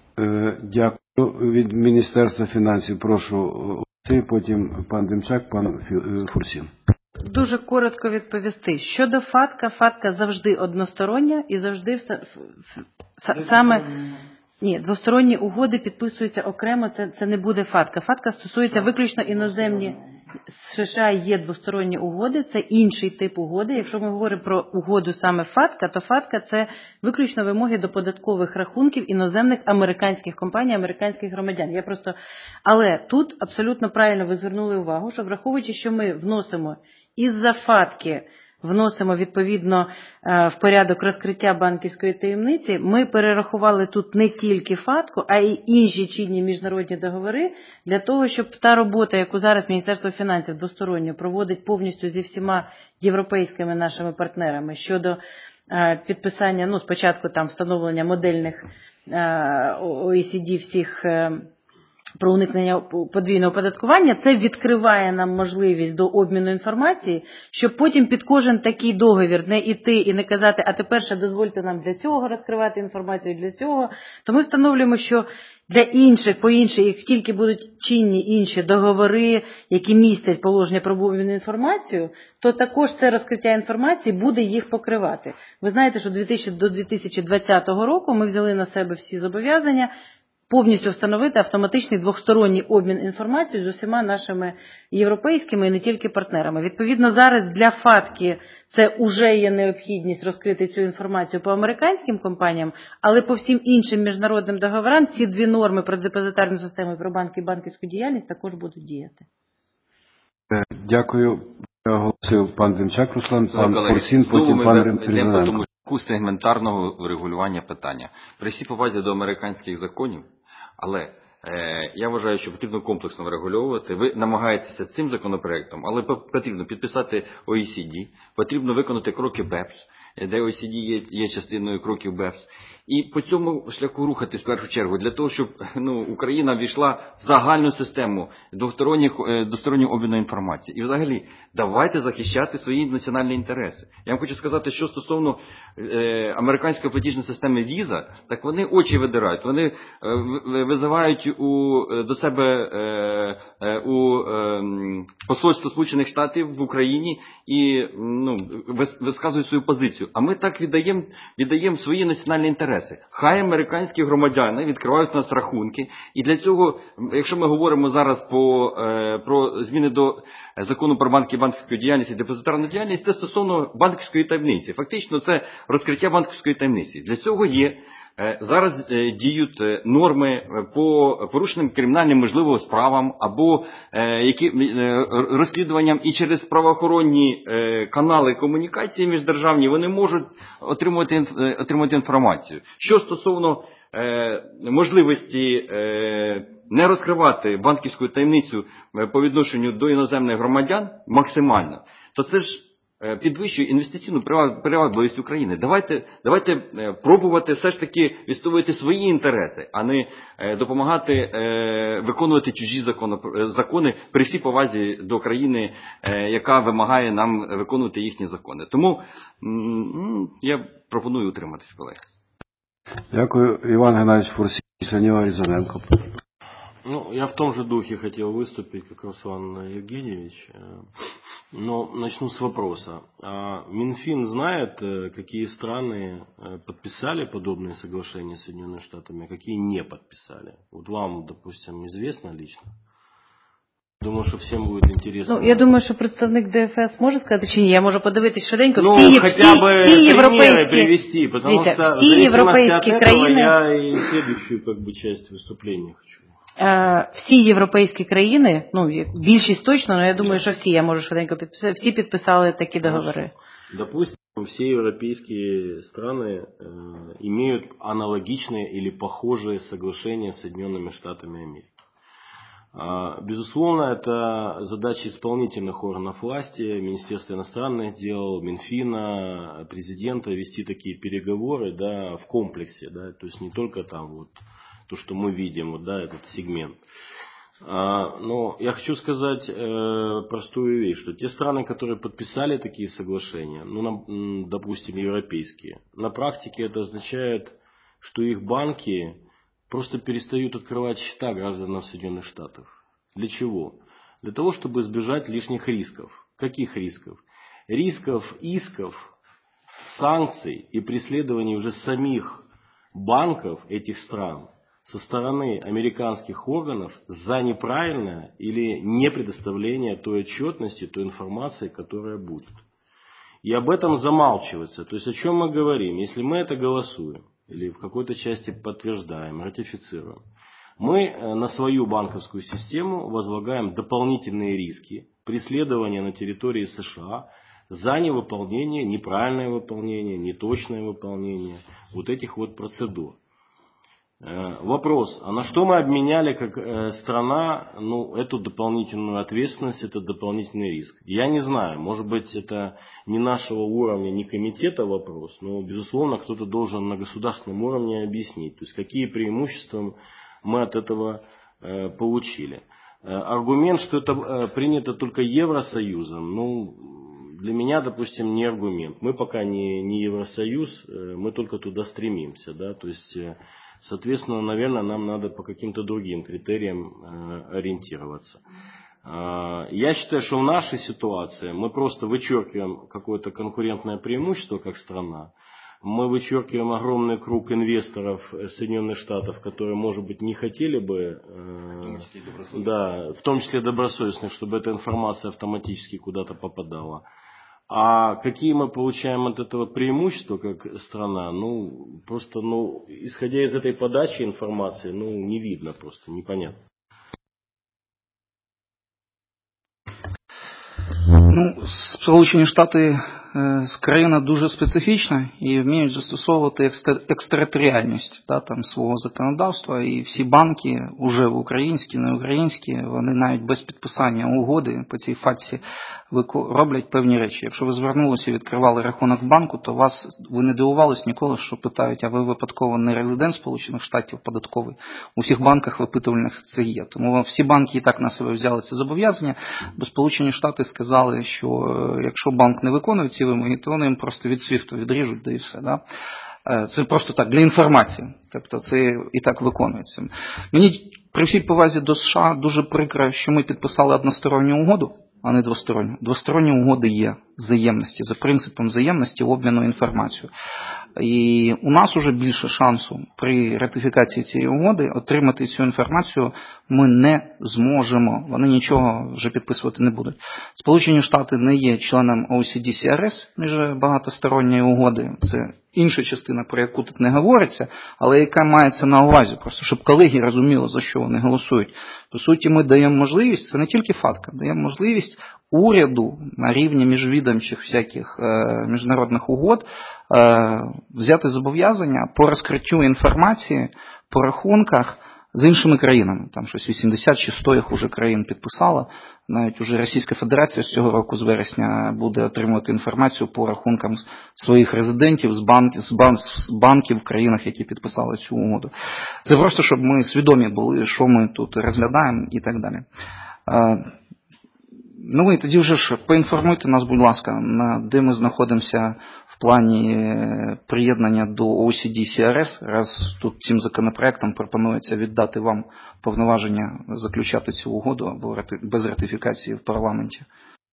Дякую. Від Міністерства фінансів прошу, потім пан Демчак, пан Фурсін. Дуже коротко відповісти. Щодо ФАТКа, ФАТКа завжди одностороння і завжди в, в, саме... Ні, двосторонні угоди підписуються окремо, це, це не буде ФАТКа. ФАТКа стосується виключно іноземні. З США є двосторонні угоди, це інший тип угоди. Якщо ми говоримо про угоду саме ФАТКа, то ФАТКа – це виключно вимоги до податкових рахунків іноземних американських компаній, американських громадян. Я просто... Але тут абсолютно правильно ви звернули увагу, що враховуючи, що ми вносимо із-за ФАТКи, вносимо відповідно в порядок розкриття банківської таємниці, ми перерахували тут не тільки ФАТКу, а й інші чинні міжнародні договори для того, щоб та робота, яку зараз Міністерство фінансів двосторонньо проводить повністю зі всіма європейськими нашими партнерами щодо підписання, ну, спочатку там встановлення модельних о і сі ді всіх про уникнення подвійного оподаткування, це відкриває нам можливість до обміну інформації, щоб потім під кожен такий договір не йти і не казати, а тепер ще дозвольте нам для цього розкривати інформацію, для цього. То ми встановлюємо, що для інших, по інших, як тільки будуть чинні інші договори, які містять положення про обмін інформацією, то також це розкриття інформації буде їх покривати. Ви знаєте, що до дві тисячі двадцятого року ми взяли на себе всі зобов'язання повністю встановити автоматичний двосторонній обмін інформацією з усіма нашими європейськими і не тільки партнерами. Відповідно, зараз для ФАТКи це вже є необхідність розкрити цю інформацію по американським компаніям, але по всім іншим міжнародним договорам ці дві норми про депозитарну систему і про банки і банківську діяльність також будуть діяти. Дякую. Оголосив пан Демчак Руслан, пан Фурсін, потім пан Ремпельненко. Сегментарного врегулювання питання. При всій повазі до американських законів, але е, я вважаю, що потрібно комплексно врегульовувати. Ви намагаєтеся цим законопроектом, але потрібно підписати о і сі ді, потрібно виконати кроки бепс, де о сі ді є, є частиною кроків бепс. І по цьому шляху рухатись в першу чергу, для того, щоб ну, Україна війшла в загальну систему двостороннього обміну інформації. І взагалі, давайте захищати свої національні інтереси. Я вам хочу сказати, що стосовно е, американської платіжної системи Visa, так вони очі видирають, вони е, визивають у, до себе е, е, у е, посольство Сполучених Штатів в Україні і ну, висказують свою позицію. А ми так віддаємо, віддаємо свої національні інтереси. Хай американські громадяни відкривають у нас рахунки. І для цього, якщо ми говоримо зараз по, е, про зміни до закону про банки, банківську діяльність і депозитарну діяльність, це стосовно банківської таємниці. Фактично це розкриття банківської таємниці. Для цього є е, зараз е, діють норми по порушеним кримінальним, можливо, справам або е, які, е, розслідуванням і через правоохоронні е, канали комунікації міждержавні вони можуть отримувати, е, отримувати інформацію. Що стосовно е, можливості е, не розкривати банківську таємницю по відношенню до іноземних громадян максимально, то це ж підвищує інвестиційну привабливість України. Давайте, давайте пробувати все ж таки відстоювати свої інтереси, а не допомагати виконувати чужі закони, закони при всій повазі до країни, яка вимагає нам виконувати їхні закони. Тому я пропоную утриматись, колеги. Дякую. Иван Геннадьевич Фурсий, Саня Рязаненко. Ну, я в том же духе хотел выступить, как Руслан Евгеньевич. Но начну с вопроса. Минфин знает, какие страны подписали подобные соглашения с Соединенными Штатами, а какие не подписали? Вот вам, допустим, известно лично? Думаю, що всім буде інтересно. Ну, я думаю, що представник ДФС може сказати, чи ні? Я можу подивитись швиденько. Ну, всі, хотя бы всі, всі європейські, привести, потому дивіться, что всі європейські країни, я и следующую как бы, часть выступления хочу. Всі європейські країни, ну, більшість точно, але я думаю, що всі, я можу швиденько підписати, всі підписали такі договори. Допустим, все европейские страны э, имеют аналогичные или похожие соглашения с Соединенными Штатами Америки. Безусловно, это задача исполнительных органов власти, Министерства иностранных дел, Минфина, президента вести такие переговоры, да, в комплексе, да, то есть не только там вот то, что мы видим, вот, да, этот сегмент. Но я хочу сказать э, простую вещь, что те страны, которые подписали такие соглашения, ну, на, допустим, европейские, на практике это означает, что их банки просто перестают открывать счета гражданам Соединенных Штатов. Для чего? Для того, чтобы избежать лишних рисков. Каких рисков? Рисков исков, санкций и преследований уже самих банков этих стран со стороны американских органов за неправильное или не предоставление той отчетности, той информации, которая будет. И об этом замалчивается. То есть о чем мы говорим? Если мы это голосуем, или в какой-то части подтверждаем, ратифицируем, мы на свою банковскую систему возлагаем дополнительные риски преследования на территории США за невыполнение, неправильное выполнение, неточное выполнение вот этих вот процедур. Вопрос, а на что мы обменяли как страна ну, эту дополнительную ответственность, этот дополнительный риск? Я не знаю, может быть это не нашего уровня, не комитета вопрос, но безусловно кто-то должен на государственном уровне объяснить, то есть какие преимущества мы от этого э, получили. Аргумент, что это э, принято только Евросоюзом, ну для меня, допустим, не аргумент. Мы пока не, не Евросоюз, э, мы только туда стремимся, да, то есть... Э, Соответственно, наверное, нам надо по каким-то другим критериям э, ориентироваться. Э, я считаю, что в нашей ситуации мы просто вычеркиваем какое-то конкурентное преимущество как страна. Мы вычеркиваем огромный круг инвесторов Соединенных Штатов, которые, может быть, не хотели бы, э, в да, в том числе добросовестных, чтобы эта информация автоматически куда-то попадала. А какие мы получаем от этого преимущества как страна, ну, просто, ну, исходя из этой подачи информации, ну, не видно просто, непонятно. Ну, Сполучені Штати країна дуже специфічна і вміють застосовувати екстериторіальність да, там, свого законодавства, і всі банки, уже українські, не українські, вони навіть без підписання угоди по цій факті роблять певні речі. Якщо ви звернулися і відкривали рахунок в банку, то вас, ви не дивувались ніколи, що питають, а ви випадково не резидент Сполучених Штатів податковий? У всіх банках випитувальних це є. Тому всі банки і так на себе взяли це зобов'язання, бо Сполучені Штати сказали, що якщо банк не виконує ці вимоги, то вони їм просто від свіфту відріжуть, да і все. Да? Це просто так, для інформації. Тобто це і так виконується. Мені при всій повазі до США дуже прикро, що ми підписали односторонню угоду, а не двосторонню. Двосторонні угоди є взаємності, за принципом взаємності обміну інформацією. І у нас уже більше шансу при ратифікації цієї угоди отримати цю інформацію ми не зможемо. Вони нічого вже підписувати не будуть. Сполучені Штати не є членом о і сі ді сі ар ес, між багатосторонньої угоди. Це інша частина, про яку тут не говориться, але яка мається на увазі, просто щоб колеги розуміли, за що вони голосують. По суті, ми даємо можливість, це не тільки фатка, даємо можливість уряду на рівні міжвідомчих всяких е, міжнародних угод е, взяти зобов'язання по розкриттю інформації по рахунках з іншими країнами. Там щось вісімдесят чи сто їх уже країн підписала. Навіть уже Російська Федерація з цього року, з вересня, буде отримувати інформацію по рахункам своїх резидентів з, банк, з, банк, з банків в країнах, які підписали цю угоду. Це просто, щоб ми свідомі були, що ми тут розглядаємо і так далі. Ну і тоді вже ж поінформуйте нас, будь ласка, де ми знаходимося в плані приєднання до о і сі ді сі ар ес, раз тут цим законопроектом пропонується віддати вам повноваження заключати цю угоду або без ратифікації в парламенті.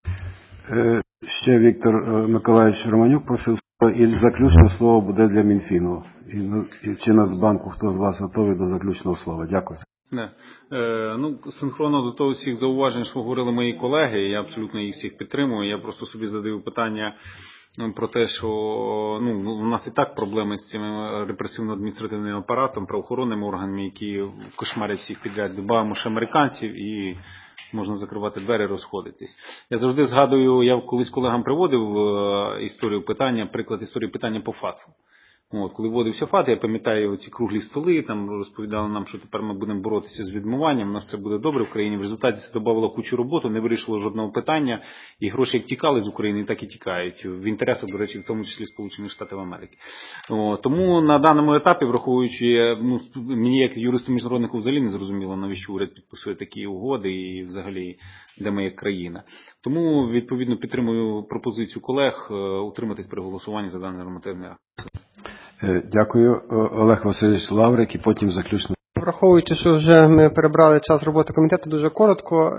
Ще Віктор Миколаївич Романюк просив слово, і заключне слово буде для Мінфіну. І чи Нацбанку, хто з вас готовий до заключного слова? Дякую. Не. Е, ну, синхронно до того всіх зауважень, що говорили мої колеги, я абсолютно їх всіх підтримую. Я просто собі задаю питання про те, що ну, у нас і так проблеми з цим репресивно-адміністративним апаратом, правоохоронними органами, які кошмарять всіх підряд. Добавимо ще американців і можна закривати двері, розходитись. Я завжди згадую, я колись колегам приводив історію питання, приклад історії питання по ФАТФу. От, коли вводився ФАТ, я пам'ятаю ці круглі столи, там розповідали нам, що тепер ми будемо боротися з відмиванням, у нас все буде добре в країні. В результаті це додавало кучу роботи, не вирішило жодного питання, і гроші як тікали з України, так і тікають. В інтересах, до речі, в тому числі Сполучених Штатів Америки. От, тому на даному етапі, враховуючи, ну, мені як юристу міжнароднику взагалі не зрозуміло, навіщо уряд підписує такі угоди і взагалі де ми як країна. Тому, відповідно, підтримую пропозицію колег утриматись при голосуванні за даний нормативний акт. Дякую. Олег Васильович Лаврик і потім заключно. Враховуючи, що вже ми перебрали час роботи комітету, дуже коротко.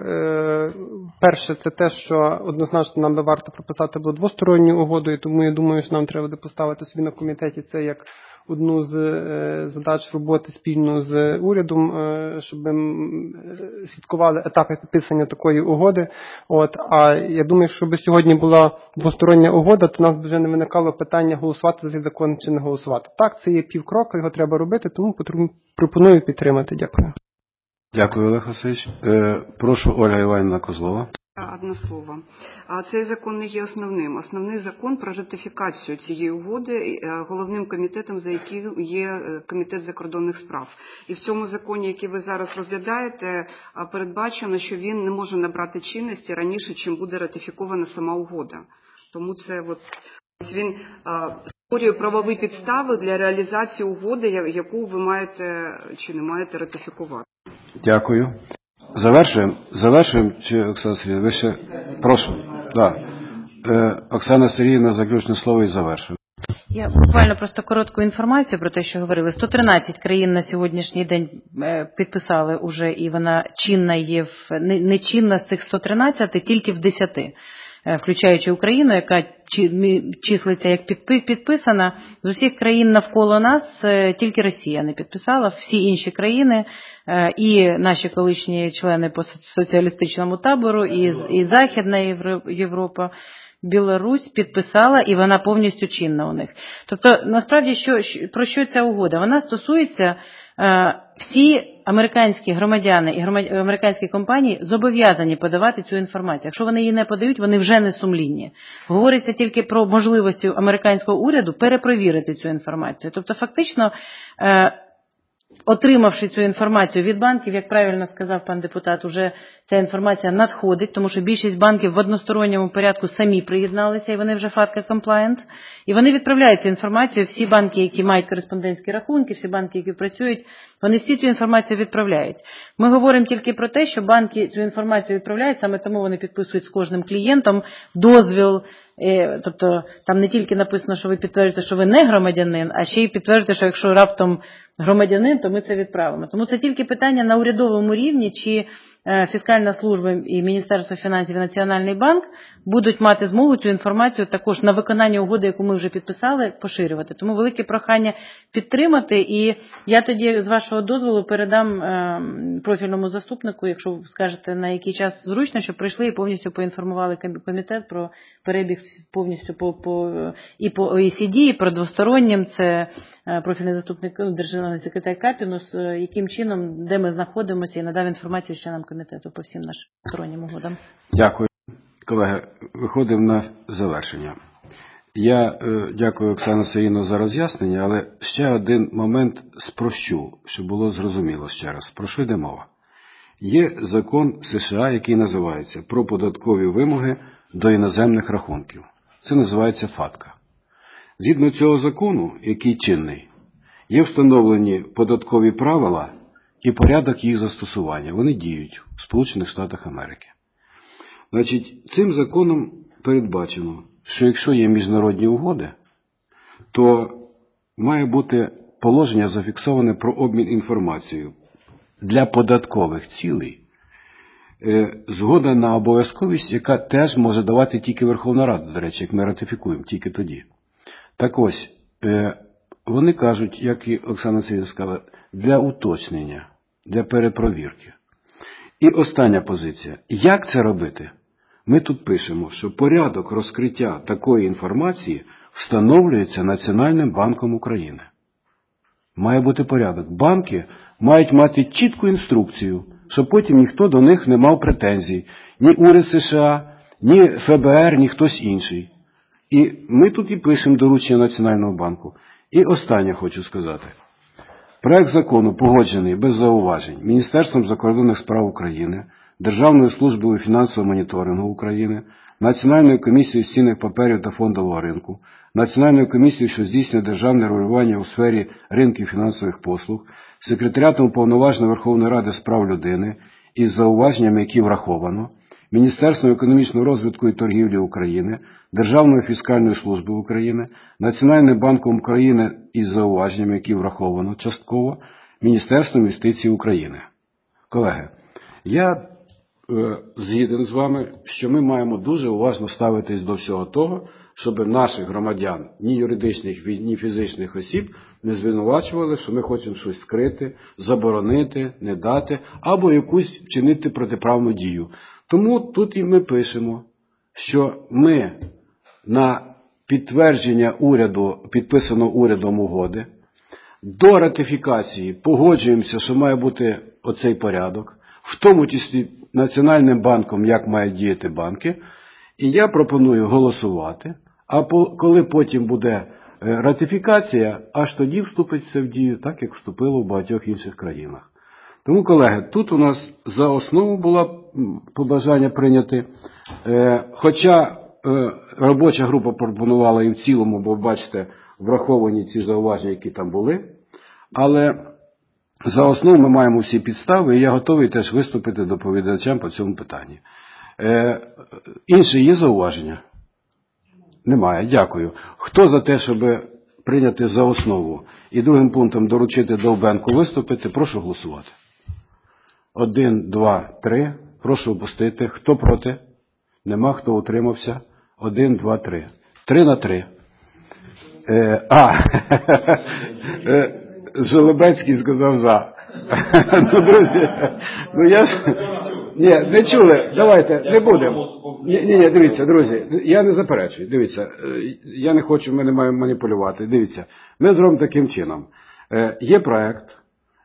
Перше, це те, що однозначно нам би варто прописати було двосторонню угоду, і тому я думаю, що нам треба буде поставити собі на комітеті це як одну з задач роботи спільно з урядом, щоб ми слідкували етапи підписання такої угоди. От, а я думаю, якщо б сьогодні була двостороння угода, то у нас б вже не виникало питання голосувати за цей закон чи не голосувати. Так, це є півкроку, його треба робити, тому пропоную підтримати. Дякую. Дякую, Олег Васильович. Е, прошу, Ольга Іванівна Козлова. Одне слово. Цей закон не є основним. Основний закон про ратифікацію цієї угоди головним комітетом, за яким є Комітет закордонних справ. І в цьому законі, який ви зараз розглядаєте, передбачено, що він не може набрати чинності раніше, чим буде ратифікована сама угода. Тому це от, він створює правові підстави для реалізації угоди, яку ви маєте чи не маєте ратифікувати. Дякую. Завершуємо? Завершуємо? Чи, Оксана Сергіївна, ви ще? Прошу. Да. Е, Оксана Сергіївна, заключне слово і завершуємо. Я буквально просто коротку інформацію про те, що говорили. сто тринадцять країн на сьогоднішній день підписали уже, і вона чинна є, в, не, не чинна з цих сто тринадцяти, тільки в десяти. Включаючи Україну, яка числиться як підписана, з усіх країн навколо нас тільки Росія не підписала, всі інші країни і наші колишні члени по соціалістичному табору, і, і Західна Європа, Білорусь підписала, і вона повністю чинна у них. Тобто, насправді, що, про що ця угода? Вона стосується всі американські громадяни і громадяни, американські компанії зобов'язані подавати цю інформацію. Якщо вони її не подають, вони вже не сумлінні. Говориться тільки про можливості американського уряду перепровірити цю інформацію. Тобто фактично, отримавши цю інформацію від банків, як правильно сказав пан депутат, уже ця інформація надходить, тому що більшість банків в односторонньому порядку самі приєдналися, і вони вже фатка-комплаєнт. І вони відправляють цю інформацію, всі банки, які мають кореспондентські рахунки, всі банки, які працюють, вони всі цю інформацію відправляють. Ми говоримо тільки про те, що банки цю інформацію відправляють, саме тому вони підписують з кожним клієнтом дозвіл. Тобто там не тільки написано, що ви підтверджуєте, що ви не громадянин, а ще й підтверджуєте, що якщо раптом громадянин, то ми це відправимо. Тому це тільки питання на урядовому рівні, чи Фіскальна служба і Міністерство фінансів і Національний банк будуть мати змогу цю інформацію також на виконання угоди, яку ми вже підписали, поширювати. Тому велике прохання підтримати, і я тоді, з вашого дозволу, передам профільному заступнику, якщо ви скажете, на який час зручно, щоб прийшли і повністю поінформували комітет про перебіг повністю по, по, і по о і сі ді, і про двостороннім. Це профільний заступник, державний секретар Капінус, яким чином, де ми знаходимося, і надав інформацію членам комітету по всім нашим стороннім угодам. Дякую. Колеги, виходимо на завершення. Я е, дякую Оксану Сергійовну за роз'яснення, але ще один момент спрощу, щоб було зрозуміло ще раз. Про що йде мова? Є закон США, який називається «Про податкові вимоги до іноземних рахунків». Це називається фатка. Згідно цього закону, який чинний, є встановлені податкові правила і порядок їх застосування. Вони діють в Сполучених Штатах Америки. Значить, цим законом передбачено, що якщо є міжнародні угоди, то має бути положення зафіксоване про обмін інформацією для податкових цілей, згода на обов'язковість, яка теж може давати тільки Верховна Рада, до речі, як ми ратифікуємо, тільки тоді. Так ось, вони кажуть, як і Оксана Сергійовна сказала, для уточнення, для перепровірки. І остання позиція. Як це робити? Ми тут пишемо, що порядок розкриття такої інформації встановлюється Національним банком України. Має бути порядок. Банки мають мати чітку інструкцію, щоб потім ніхто до них не мав претензій. Ні уряд США, ні еф бе ер, ні хтось інший. І ми тут і пишемо доручення Національного банку. І останнє хочу сказати. Проект закону погоджений без зауважень Міністерством закордонних справ України, Державною службою фінансового моніторингу України, Національною комісією з цінних паперів та фондового ринку, Національною комісією, що здійснює державне регулювання у сфері ринків фінансових послуг, Секретаріатом Уповноваженої Верховної Ради з прав людини із зауваженнями, які враховано, Міністерством економічного розвитку і торгівлі України, Державною фіскальною службою України, Національним банком України із зауваженнями, які враховано частково, Міністерством юстиції України. Колеги, я е, згіден з вами, що ми маємо дуже уважно ставитись до всього того, щоб наших громадян, ні юридичних, ні фізичних осіб, не звинувачували, що ми хочемо щось скрити, заборонити, не дати, або якусь вчинити протиправну дію. Тому тут і ми пишемо, що ми на підтвердження уряду, підписаного урядом угоди, до ратифікації погоджуємося, що має бути оцей порядок, в тому числі Національним банком, як мають діяти банки, і я пропоную голосувати, а коли потім буде ратифікація, аж тоді вступить це в дію, так як вступило в багатьох інших країнах. Тому, колеги, тут у нас за основу було побажання прийняти, хоча робоча група пропонувала і в цілому, бо бачите, враховані ці зауваження, які там були, але за основу ми маємо всі підстави, і я готовий теж виступити доповідачам по цьому питанні. Інші є зауваження? Немає, дякую. Хто за те, щоб прийняти за основу і другим пунктом доручити Довбенку виступити, прошу голосувати. Один, два, три. Прошу опустити. Хто проти? Нема. Хто утримався? Один, два, три. Три на три. Е, а, Жолобецький сказав за. Ну, друзі, ну я... Ні, не чули, давайте, не будемо. Ні, ні, дивіться, друзі, я не заперечую, дивіться, я не хочу, ми не маємо маніпулювати, дивіться, ми зробимо таким чином. Є проект,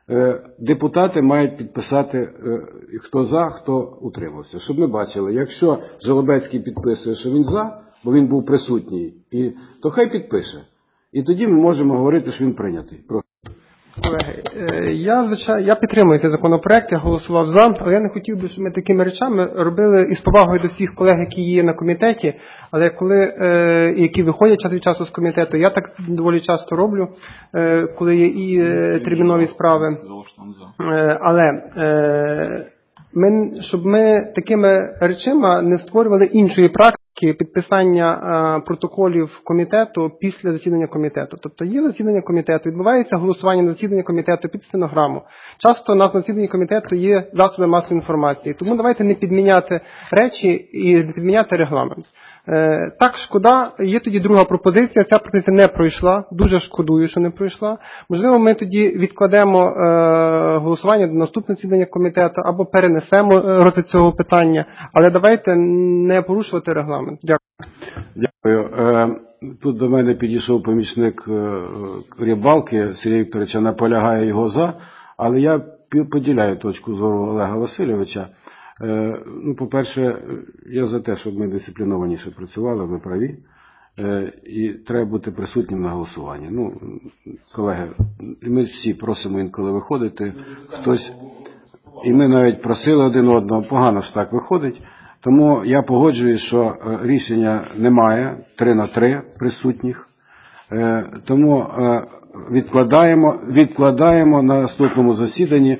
депутати мають підписати, хто за, хто утримався. Щоб ми бачили, якщо Жолобецький підписує, що він за, бо він був присутній, і, то хай підпише. І тоді ми можемо говорити, що він прийнятий. Колеги, я, звичайно, я підтримую цей законопроект, я голосував за, але я не хотів би, щоб ми такими речами робили із повагою до всіх колег, які є на комітеті, але коли, е, які виходять час від часу з комітету, я так доволі часто роблю, е, коли є і е, термінові справи. Е, але е, ми, щоб ми такими речами не створювали іншої практики, підписання а, протоколів комітету після засідання комітету. Тобто є засідання комітету, відбувається голосування на засіданні комітету під стенограму. Часто у нас на засіданні комітету є засоби масової інформації. Тому давайте не підміняти речі і не підміняти регламент. Е, так, шкода, є тоді друга пропозиція, ця пропозиція не пройшла, дуже шкодую, що не пройшла. Можливо, ми тоді відкладемо е, голосування до наступного засідання комітету або перенесемо розгляд цього питання, але давайте не порушувати регламент. Дякую. Дякую. Е, тут до мене підійшов помічник е, Рибалки, Сергій Вікторович, наполягає його за, але я поділяю точку зору Олега Васильовича. Ну, по-перше, я за те, щоб ми дисциплінованіше працювали, ви праві, і треба бути присутнім на голосуванні. Ну, колеги, ми всі просимо інколи виходити, хтось, і ми навіть просили один одного, погано ж так виходить, тому я погоджуюсь, що рішення немає, три на три присутніх, тому відкладаємо, відкладаємо на наступному засіданні,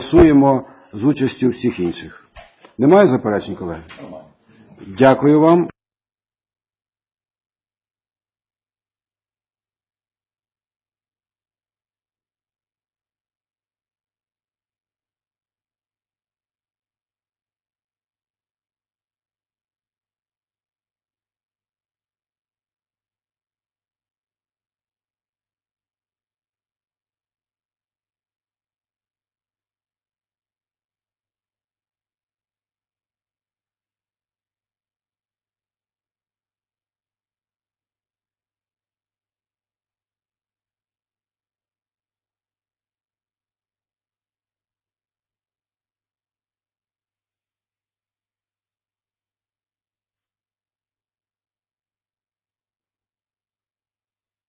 проголосуємо з участю всіх інших. Немає заперечень, колеги? Дякую вам.